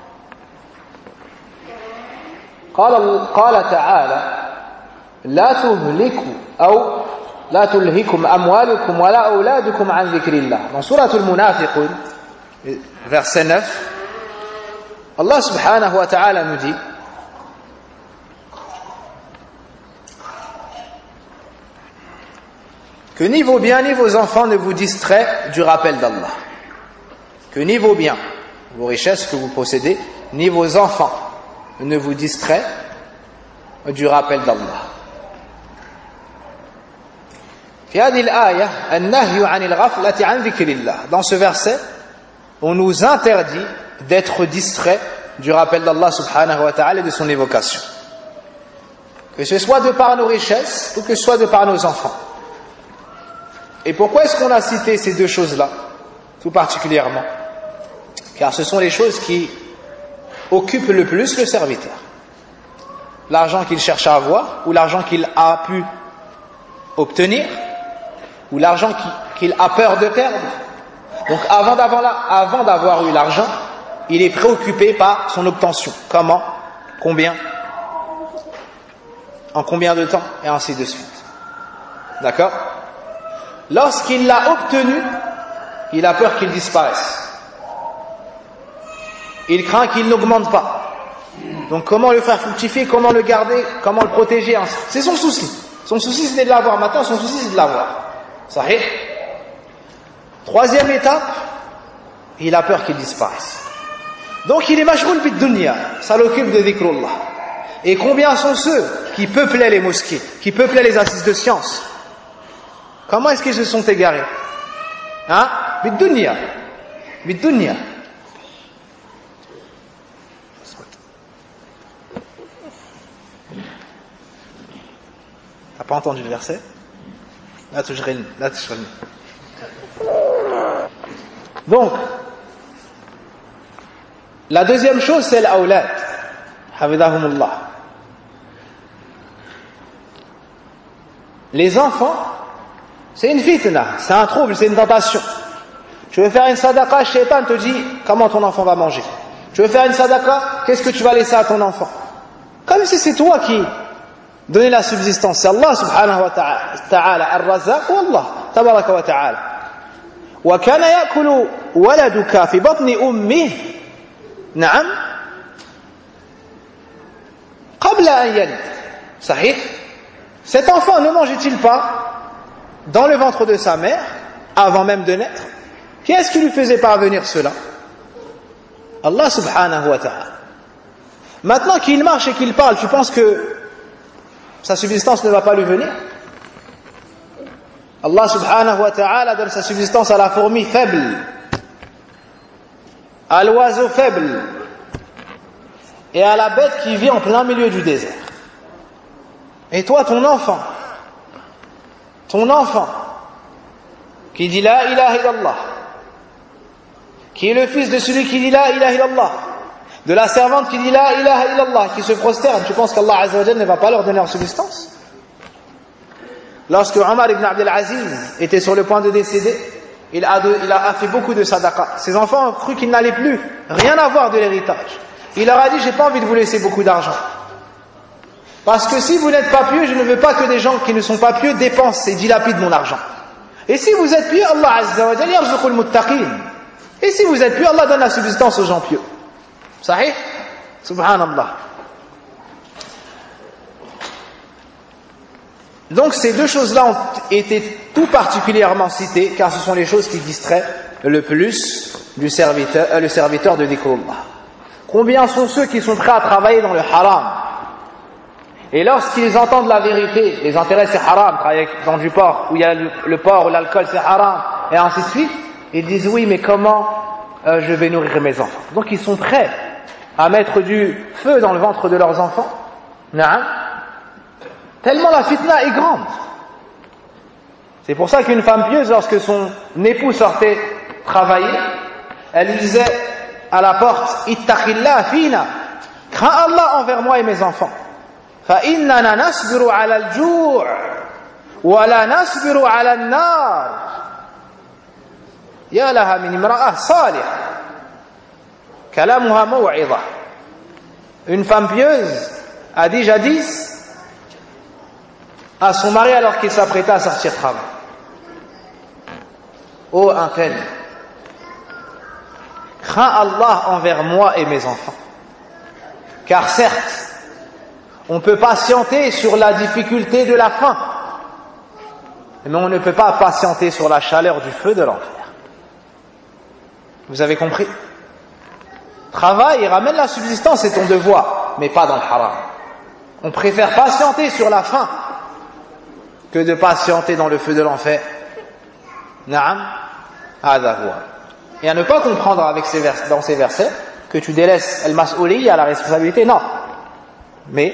قال تعالى لا تهلكوا أو لا تلهكم أموالكم ولا أولادكم عن ذكر الله dans سورة المنافقون verset 9 Allah subhanahu wa ta'ala nous dit que ni vos biens ni vos enfants ne vous distraient du rappel d'Allah que ni vos biens vos richesses que vous possédez, ni vos enfants ne vous distraient du rappel d'Allah. Dans ce verset, on nous interdit d'être distrait du rappel d'Allah subhanahu wa ta'ala et de son évocation. Que ce soit de par nos richesses ou que ce soit de par nos enfants. Et pourquoi est-ce qu'on a cité ces deux choses-là, tout particulièrement ? Car ce sont les choses qui occupent le plus le serviteur. L'argent qu'il cherche à avoir, ou l'argent qu'il a pu obtenir, ou l'argent qu'il a peur de perdre. Donc avant d'avoir eu l'argent, il est préoccupé par son obtention. Comment ? Combien ? En combien de temps ? Et ainsi de suite. D'accord ? Lorsqu'il l'a obtenu, il a peur qu'il disparaisse. Il craint qu'il n'augmente pas. Donc comment le faire fructifier, comment le garder, comment le protéger, c'est son souci. Son souci c'était de l'avoir. Maintenant son souci c'est de l'avoir. Sahih. Troisième étape, il a peur qu'il disparaisse. Donc il est mashghoul bid dunya, ça l'occupe de dhikrullah. Et combien sont ceux qui peuplaient les mosquées, qui peuplaient les assises de sciences? Comment est-ce qu'ils se sont égarés? Hein? Bid dunya. Bid dunya. T'as pas entendu le verset? La tujrin. Donc, la deuxième chose, c'est l'awlad. Hafidahumullah. Les enfants, c'est une fitna, c'est un trouble, c'est une tentation. Tu veux faire une sadaqa, le shaitan te dit comment ton enfant va manger. Tu veux faire une sadaqa, qu'est-ce que tu vas laisser à ton enfant? Comme si c'est toi qui donnais la subsistance. C'est Allah subhanahu wa ta'ala, ar-razzaq wa Allah, tabaraka wa ta'ala. Wa kana ya'kulu waladuka fi batni ummihi, na'am, qabla an yalid. Sahih? Cet enfant ne mangeait-il pas dans le ventre de sa mère avant même de naître? Qui est-ce qui lui faisait parvenir cela? Allah subhanahu wa ta'ala. Maintenant qu'il marche et qu'il parle, tu penses que sa subsistance ne va pas lui venir? Allah subhanahu wa ta'ala donne sa subsistance à la fourmi faible, à l'oiseau faible et à la bête qui vit en plein milieu du désert. Et toi, ton enfant qui dit la ilaha illallah, qui est le fils de celui qui dit la ilaha illallah, de la servante qui dit la ilaha illallah, qui se prosterne, tu penses qu'Allah Azza wa Jalla ne va pas leur donner leur subsistance? Lorsque Omar ibn Abdel Aziz était sur le point de décéder, il a fait beaucoup de sadaqa. Ses enfants ont cru qu'il n'allait plus rien avoir de l'héritage. Il leur a dit, j'ai pas envie de vous laisser beaucoup d'argent. Parce que si vous n'êtes pas pieux, je ne veux pas que des gens qui ne sont pas pieux dépensent et dilapident mon argent. Et si vous êtes pieux, Allah Azza wa Jalla yarzuqul muttaqin. Et si vous êtes pieux, Allah donne la subsistance aux gens pieux. Sahih? Subhanallah. Donc ces deux choses-là ont été tout particulièrement citées, car ce sont les choses qui distraient le plus le serviteur de dhikrullah. Combien sont ceux qui sont prêts à travailler dans le haram? Et lorsqu'ils entendent la vérité, les intérêts c'est haram, travailler dans du porc, où il y a le porc ou l'alcool c'est haram, et ainsi de suite, ils disent oui, mais comment je vais nourrir mes enfants? Donc ils sont prêts à mettre du feu dans le ventre de leurs enfants, tellement la fitna est grande. C'est pour ça qu'une femme pieuse, lorsque son époux sortait travailler, elle lui disait à la porte, ittaqillah fina, crains Allah envers moi et mes enfants. فإننا نصبر على الجوع ولا نصبر على النار. يا لها من امرأة صالحة كلامها موعظة. Une femme pieuse a dit jadis à son mari alors qu'il s'apprêtait à sortir travailler, ô un tel, crains Allah envers moi et mes enfants, car certes on peut patienter sur la difficulté de la faim, mais on ne peut pas patienter sur la chaleur du feu de l'enfer. Vous avez compris? Travaille et ramène la subsistance, c'est ton devoir, mais pas dans le haram. On préfère patienter sur la faim que de patienter dans le feu de l'enfer. Na'am, hadha huwa. Et à ne pas comprendre dans ces versets que tu délaisses al-mas'ouliyya, la responsabilité, non. Mais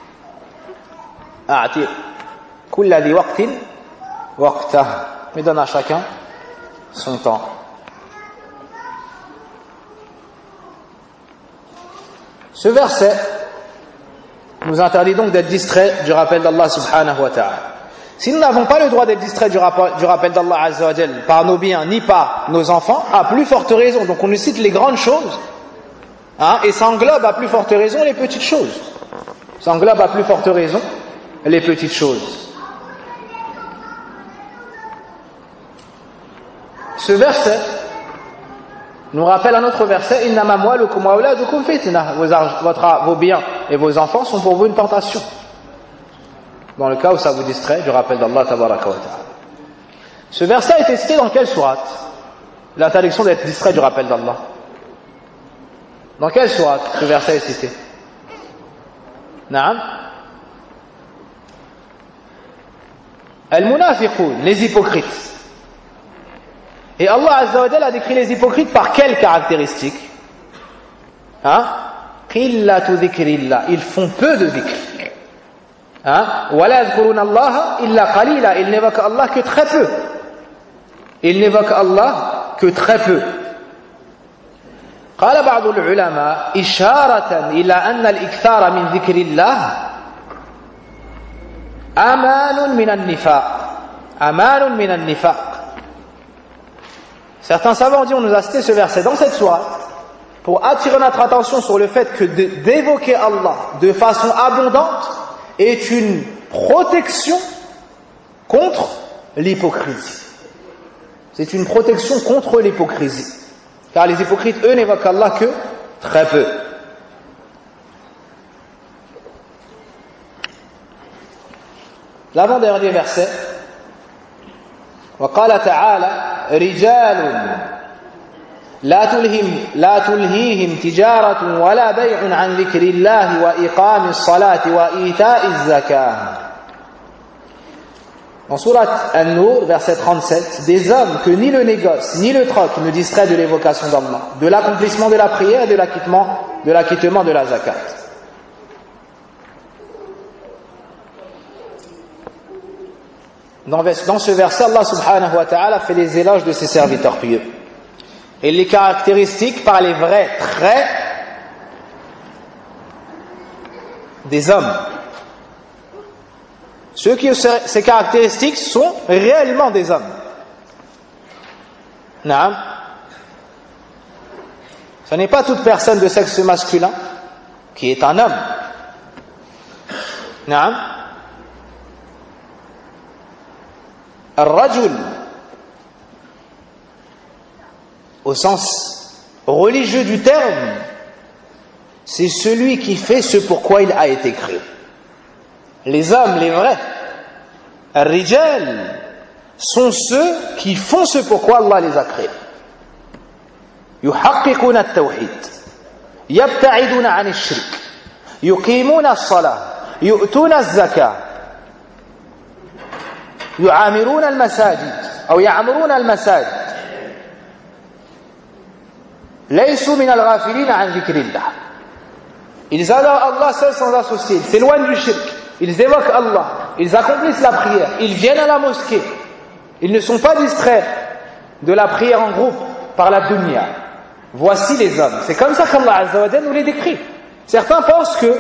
a'ti kulla dhi waqtin waqtah, mais donne à chacun son temps. Ce verset nous interdit donc d'être distrait du rappel d'Allah subhanahu wa ta'ala. Si nous n'avons pas le droit d'être distrait du rappel d'Allah azza wa jal par nos biens ni par nos enfants, à plus forte raison. Donc on nous cite les grandes choses, et ça englobe à plus forte raison les petites choses. Ça englobe à plus forte raison les petites choses. Ce verset nous rappelle un autre verset, innama amwalukum wa auladukum fitnah, vos biens et vos enfants sont pour vous une tentation. Dans le cas où ça vous distrait du rappel d'Allah tabaraka wa ta'ala. Ce verset a été cité dans quelle sourate? L'interdiction d'être distrait du rappel d'Allah. Dans quelle sourate ce verset est cité? Naam. Al-munafiqun, les hypocrites. Et Allah Azza wa Jalla a décrit les hypocrites par quelles caractéristiques? Qillatu dhikrillah, ils font peu de dhikr. Wa la yadhkuruna Allah illa qalila, ils n'évoquent Allah que très peu. Ils n'évoquent Allah que très peu. قال بعض العلماء إشارة إلى أن الإكثار من ذكر الله أمان من النفاق. أمان من النفاق. Certains savants disent, on nous a cité ce verset dans cette sourate pour attirer notre attention sur le fait que d'évoquer Allah de façon abondante est une protection contre l'hypocrisie. C'est une protection contre l'hypocrisie. Car les hypocrites, eux, n'évoquent Allah que très peu. L'avant-dernier verset, وقال تعالى رجال لا تلهيهم تجارة ولا بيع عن ذكر الله وإقام الصلاة وإيتاء الزكاة. En sourate An-Nur, verset 37, des hommes que ni le négoce ni le troc ne distraient de l'évocation d'Allah, de l'accomplissement de la prière et de l'acquittement de la zakat. Dans ce verset, Allah subhanahu wa ta'ala fait les éloges de ses serviteurs pieux et les caractéristiques par les vrais traits des hommes. Ceux qui ont ces caractéristiques sont réellement des hommes. Naam. Ce n'est pas toute personne de sexe masculin qui est un homme. Naam. Ar-rajul, au sens religieux du terme, c'est celui qui fait ce pourquoi il a été créé. Les hommes, les vrais, Ar-rijal sont ceux qui font ce pourquoi Allah les a créés. يحققون التوحيد يبتعدون عن الشرك يقيمون الصلاة يؤتون الزكاة يعامرون المساجد أو يعمرون المساجد ليسوا من الغافلين عن ذكر الله. Ils adorent Allah seul sans associer, ils s'éloignent du shirk, ils évoquent Allah, ils accomplissent la prière, ils viennent à la mosquée, ils ne sont pas distraits de la prière en groupe par la dunya. Voici les hommes. C'est comme ça qu'Allah Azza wa Jalla nous les décrit. Certains pensent que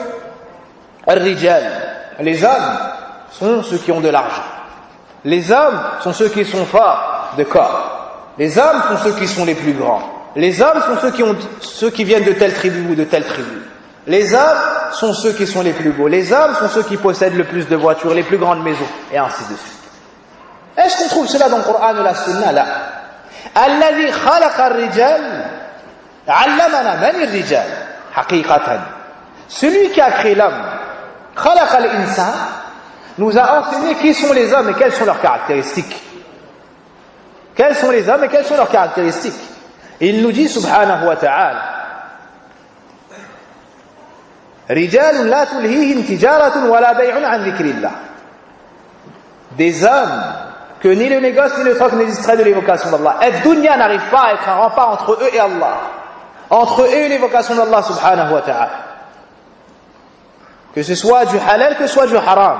les hommes sont ceux qui ont de l'argent. Les hommes sont ceux qui sont forts de corps. Les hommes sont ceux qui sont les plus grands. Les hommes sont ceux qui viennent de telle tribu ou de telle tribu. Les hommes sont ceux qui sont les plus beaux. Les hommes sont ceux qui possèdent le plus de voitures, les plus grandes maisons, et ainsi de suite. Est-ce qu'on trouve cela dans le Coran ou la Sunna? Là. Alladhi khalaqa ar-rijal allamana man ar-rijal haqiqatan. Celui qui a créé l'homme, khalaqa al-insan, nous a enseigné qui sont les hommes et quelles sont leurs caractéristiques. Quels sont les hommes et quelles sont leurs caractéristiques? Et il nous dit subhanahu wa ta'ala رجال لا تلهيهم تجارة ولا بيع عن ذكر الله. Des hommes que ni le négoce ni le troc ne distraient de l'évocation d'Allah. Et dunya n'arrive pas à être un rempart entre eux et Allah, entre eux et l'évocation d'Allah subhanahu wa ta'ala, que ce soit du halal, que ce soit du haram.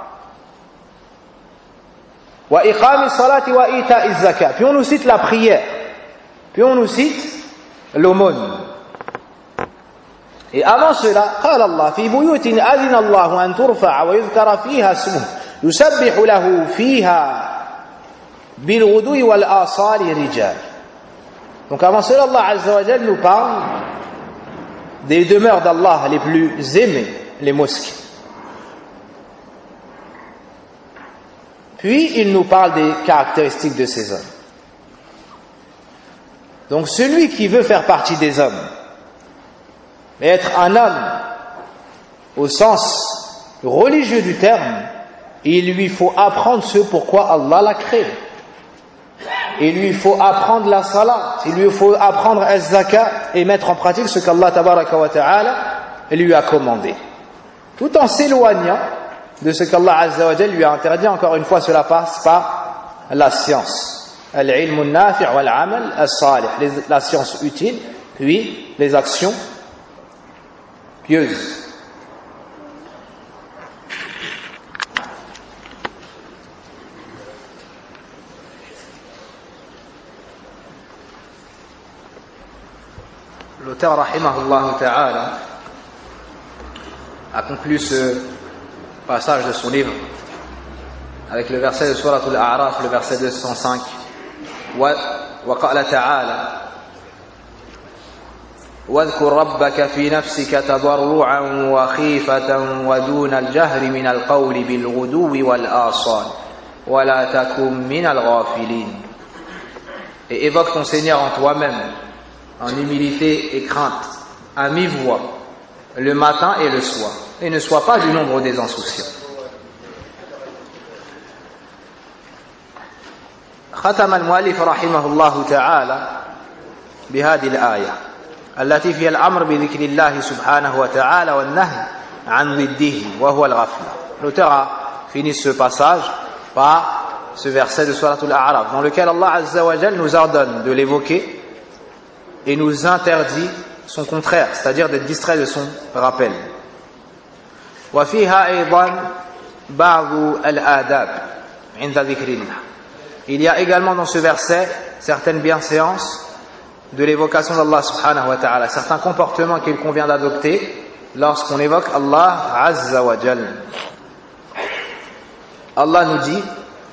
Wa iqami salati wa ita'i zakat. Puis on nous cite la prière, puis on nous cite l'aumône. Et avant cela, قال الله في بيوت أذن الله أن ترفع ويذكر فيها اسمه يسبح له فيها بالغدو والآصال رجال. Donc avant cela, Allah Azza wa Jalla nous parle des demeures d'Allah les plus aimées, les mosquées. Puis il nous parle des caractéristiques de ces hommes. Donc celui qui veut faire partie des hommes, mais être un homme au sens religieux du terme, il lui faut apprendre ce pourquoi Allah l'a créé. Il lui faut apprendre la salat, il lui faut apprendre az-zakat et mettre en pratique ce qu'Allah tabaraka wa ta'ala lui a commandé, tout en s'éloignant de ce qu'Allah azza wa jalla lui a interdit. Encore une fois, cela passe par la science, al-ilm al-nafi' wal-amal as-salih, la science utile, puis les actions pieuses. L'auteur rahimahullah ta'ala a conclu ce passage de son livre avec le verset de Surat al-A'raf, le verset 205. وقال تعالى واذكر ربك في نفسك تضرعا وخيفة ودون الجهر من القول بالغدو والآصال ولا تكن من الغافلين. Et évoque ton Seigneur en toi-même, en humilité et crainte, à mi-voix, le matin et le soir, et ne sois pas du nombre des insouciants. ختم المؤلف رحمه الله تعالى بهذه الآية التي فيها الأمر بذكر الله سبحانه وتعالى والنهي عن ضده وهو الغفلة. L'auteur a fini ce passage par ce verset de Surat al-A'raf dans lequel Allah Azza wa Jalla nous ordonne de l'évoquer et nous interdit son contraire, c'est-à-dire d'être distrait de son rappel. وفيها أيضا بعض الآداب عند ذكر الله. Il y a également dans ce verset certaines bienséances de l'évocation d'Allah subhanahu wa ta'ala, certains comportements qu'il convient d'adopter lorsqu'on évoque Allah Azza wa Jal. Allah nous dit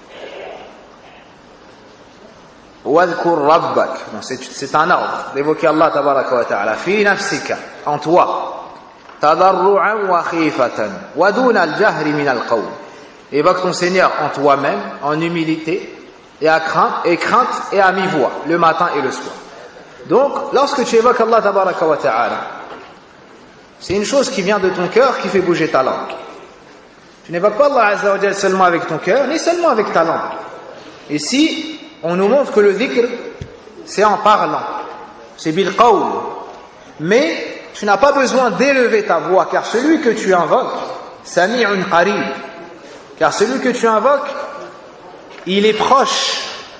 وَاذْكُرْ رَبَّكَ, c'est un ordre d'évoquer Allah tabaraka wa ta'ala, fi nafsika, en toi, tadarru'an wa khifatan wa duna al-jahri min al-qawl. Évoque ton Seigneur en toi-même, en humilité et à crainte et à mi-voix, le matin et le soir. Donc, lorsque tu évoques Allah tabaraka wa ta'ala, c'est une chose qui vient de ton cœur qui fait bouger ta langue. Tu n'évoques pas Allah Azza wa Jal seulement avec ton cœur, ni seulement avec ta langue. Ici, on nous montre que le dhikr, c'est en parlant. C'est bil qawl. Mais tu n'as pas besoin d'élever ta voix, car celui que tu invoques, sami'un qarib. Car celui que tu invoques, il est proche.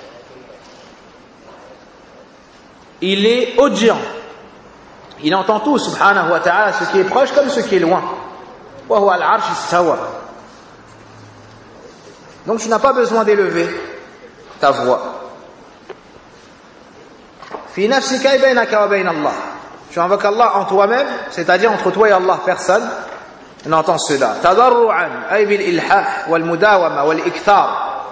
Il est audient. Il entend tout, subhanahu wa ta'ala, ce qui est proche comme ce qui est loin. Wa huwa al-arsh istawa. Donc tu n'as pas besoin d'élever ta voix. Fi nafsika baynaka wa bayna Allah. Tu invoques Allah en toi-même, c'est-à-dire entre toi et Allah, personne n'entend cela. Tadarru'an ay bil ilhah wal mudawama wal ikthar.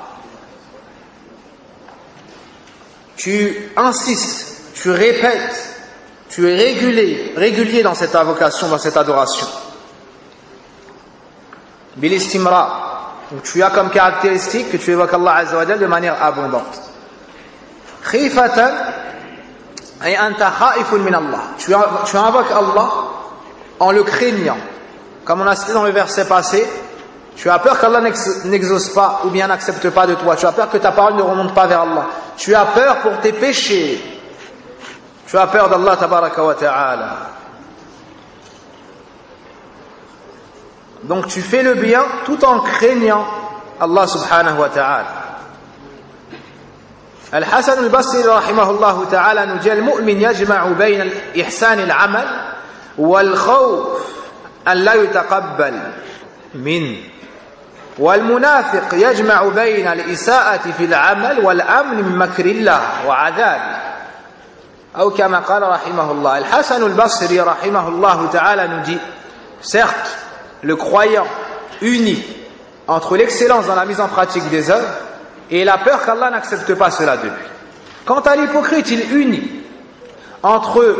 Tu insistes, tu répètes, tu es régulier dans cette invocation, dans cette adoration. Bil istimra. Donc tu as comme caractéristique que tu évoques Allah Azza wa Jal de manière abondante. Khifatan ay anta khaifun min Allah. Tu invoques Allah en le craignant. Comme on a cité dans le verset passé, tu as peur qu'Allah n'exauce pas ou bien n'accepte pas de toi. Tu as peur que ta parole ne remonte pas vers Allah. Tu as peur pour tes péchés. Tu as peur d'Allah tabaraka wa ta'ala. Donc tu fais le bien tout en craignant Allah subhanahu wa ta'ala. Al-Hasan al-Basri rahimahullah ta'ala nous dit al-mu'min yajma'u bayna al-ihsan al-amal wal-khawf an la yutaqabbal min wal-munafiq yajma'u bayna al-isa'ati fi al-amal wal-amn min makrillah wa 'adab. Ou kama qala rahimahullah. Al-Hasan al-Basri rahimahullah ta'ala nous dit certes le croyant uni entre l'excellence dans la mise en pratique des œuvres et la peur qu'Allah n'accepte pas cela de lui. Quant à l'hypocrite, il unit entre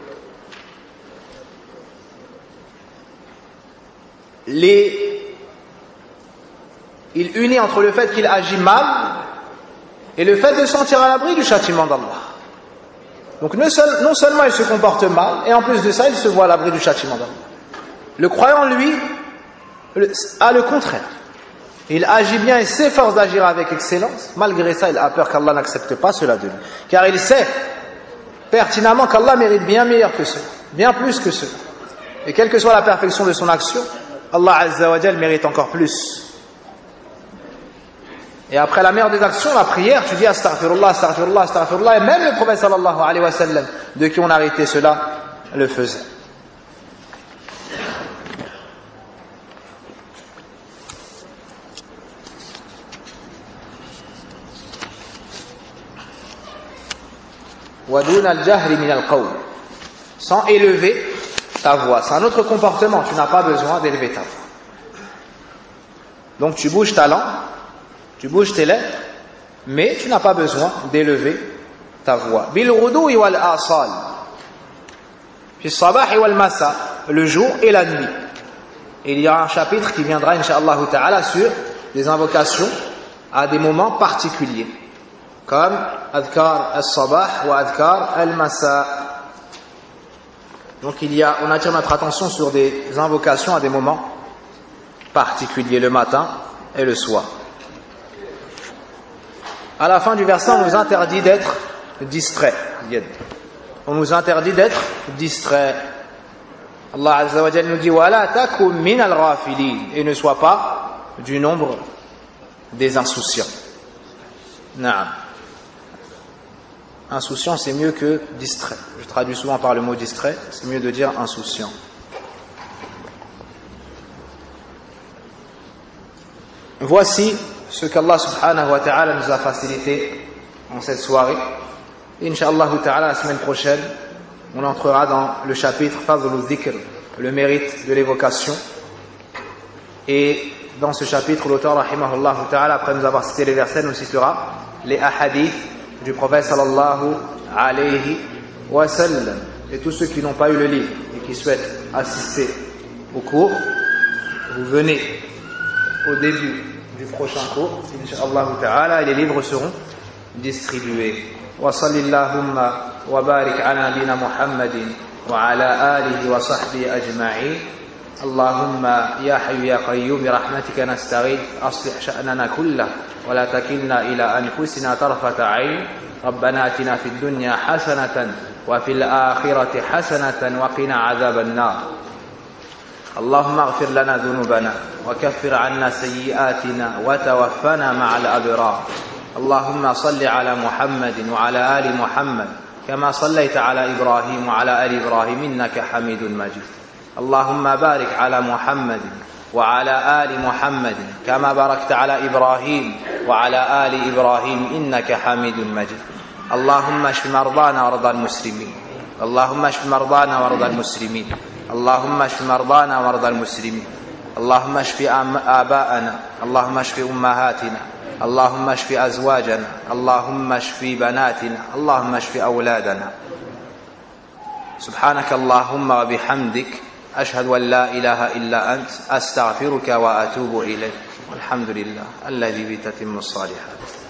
le fait qu'il agit mal et le fait de se sentir à l'abri du châtiment d'Allah. Donc non seulement il se comporte mal, et en plus de ça, il se voit à l'abri du châtiment d'Allah. Le croyant, lui, a le contraire. Il agit bien et s'efforce d'agir avec excellence. Malgré ça, il a peur qu'Allah n'accepte pas cela de lui. Car il sait pertinemment qu'Allah mérite bien meilleur que cela, bien plus que cela. Et quelle que soit la perfection de son action, Allah Azza wa Jal mérite encore plus. Et après la meilleure des actions, la prière, tu dis astaghfirullah, astaghfirullah, astaghfirullah. Et même le prophète sallallahu alayhi wa sallam, de qui on a arrêté cela, le faisait. Sans élever ta voix. C'est un autre comportement, tu n'as pas besoin d'élever ta voix. Donc tu bouges ta langue, tu bouges tes lèvres, mais tu n'as pas besoin d'élever ta voix. Bil ghuduwi wal asal. Fi sabah wal masa, le jour et la nuit. Et il y aura un chapitre qui viendra, incha'Allah ta'ala, sur des invocations à des moments particuliers. Comme adhkar al-sabah ou adhkar al-masa. Donc on attire notre attention sur des invocations à des moments particuliers, le matin et le soir. À la fin du verset, on nous interdit d'être distrait. On nous interdit d'être distrait. Allah Azza wa Jalla nous dit wala takum min al-ghafilin, et ne sois pas du nombre des insouciants. Naam. Insouciant, c'est mieux que distrait. Je traduis souvent par le mot distrait, c'est mieux de dire insouciant. Voici ce qu'Allah subhanahu wa ta'ala nous a facilité en cette soirée. Inch'Allah ta'ala, la semaine prochaine, on entrera dans le chapitre Fadlul Dhikr, le mérite de l'évocation. Et dans ce chapitre, l'auteur, rahimahullah ta'ala, après nous avoir cité les versets, nous citera les ahadiths du prophète sallallahu alayhi wa sallam. Et tous ceux qui n'ont pas eu le livre et qui souhaitent assister au cours, vous venez au début du prochain cours, incha'Allah ta'ala, et les livres seront distribués. Wa sallillahumma wa barik ala nabina Muhammadin wa ala alihi wa sahbihi ajma'in. اللهم يا حي يا قيوم برحمتك نستغيث أصلح شأننا كله ولا تكلنا إلى أنفسنا طرفة عين ربنا آتنا في الدنيا حسنة وفي الآخرة حسنة وقنا عذاب النار اللهم اغفر لنا ذنوبنا وكفر عنا سيئاتنا وتوفنا مع الأبرار اللهم صل على محمد وعلى آل محمد كما صليت على إبراهيم وعلى آل إبراهيم إنك حميد مجيد اللهم بارك على محمد وعلى آل محمد كما باركت على إبراهيم وعلى آل إبراهيم إنك حميد مجيد اللهم اشف مرضانا ومرضى المسلمين اللهم اشف مرضانا ومرضى المسلمين اللهم اشف مرضانا ومرضى المسلمين اللهم اشف آباءنا اللهم اشف أمهاتنا اللهم اشف أزواجنا اللهم اشف بناتنا اللهم اشف أولادنا سبحانك اللهم وبحمدك أشهد أن لا إله إلا أنت أستغفرك وأتوب إليك والحمد لله الذي به تتم الصالحات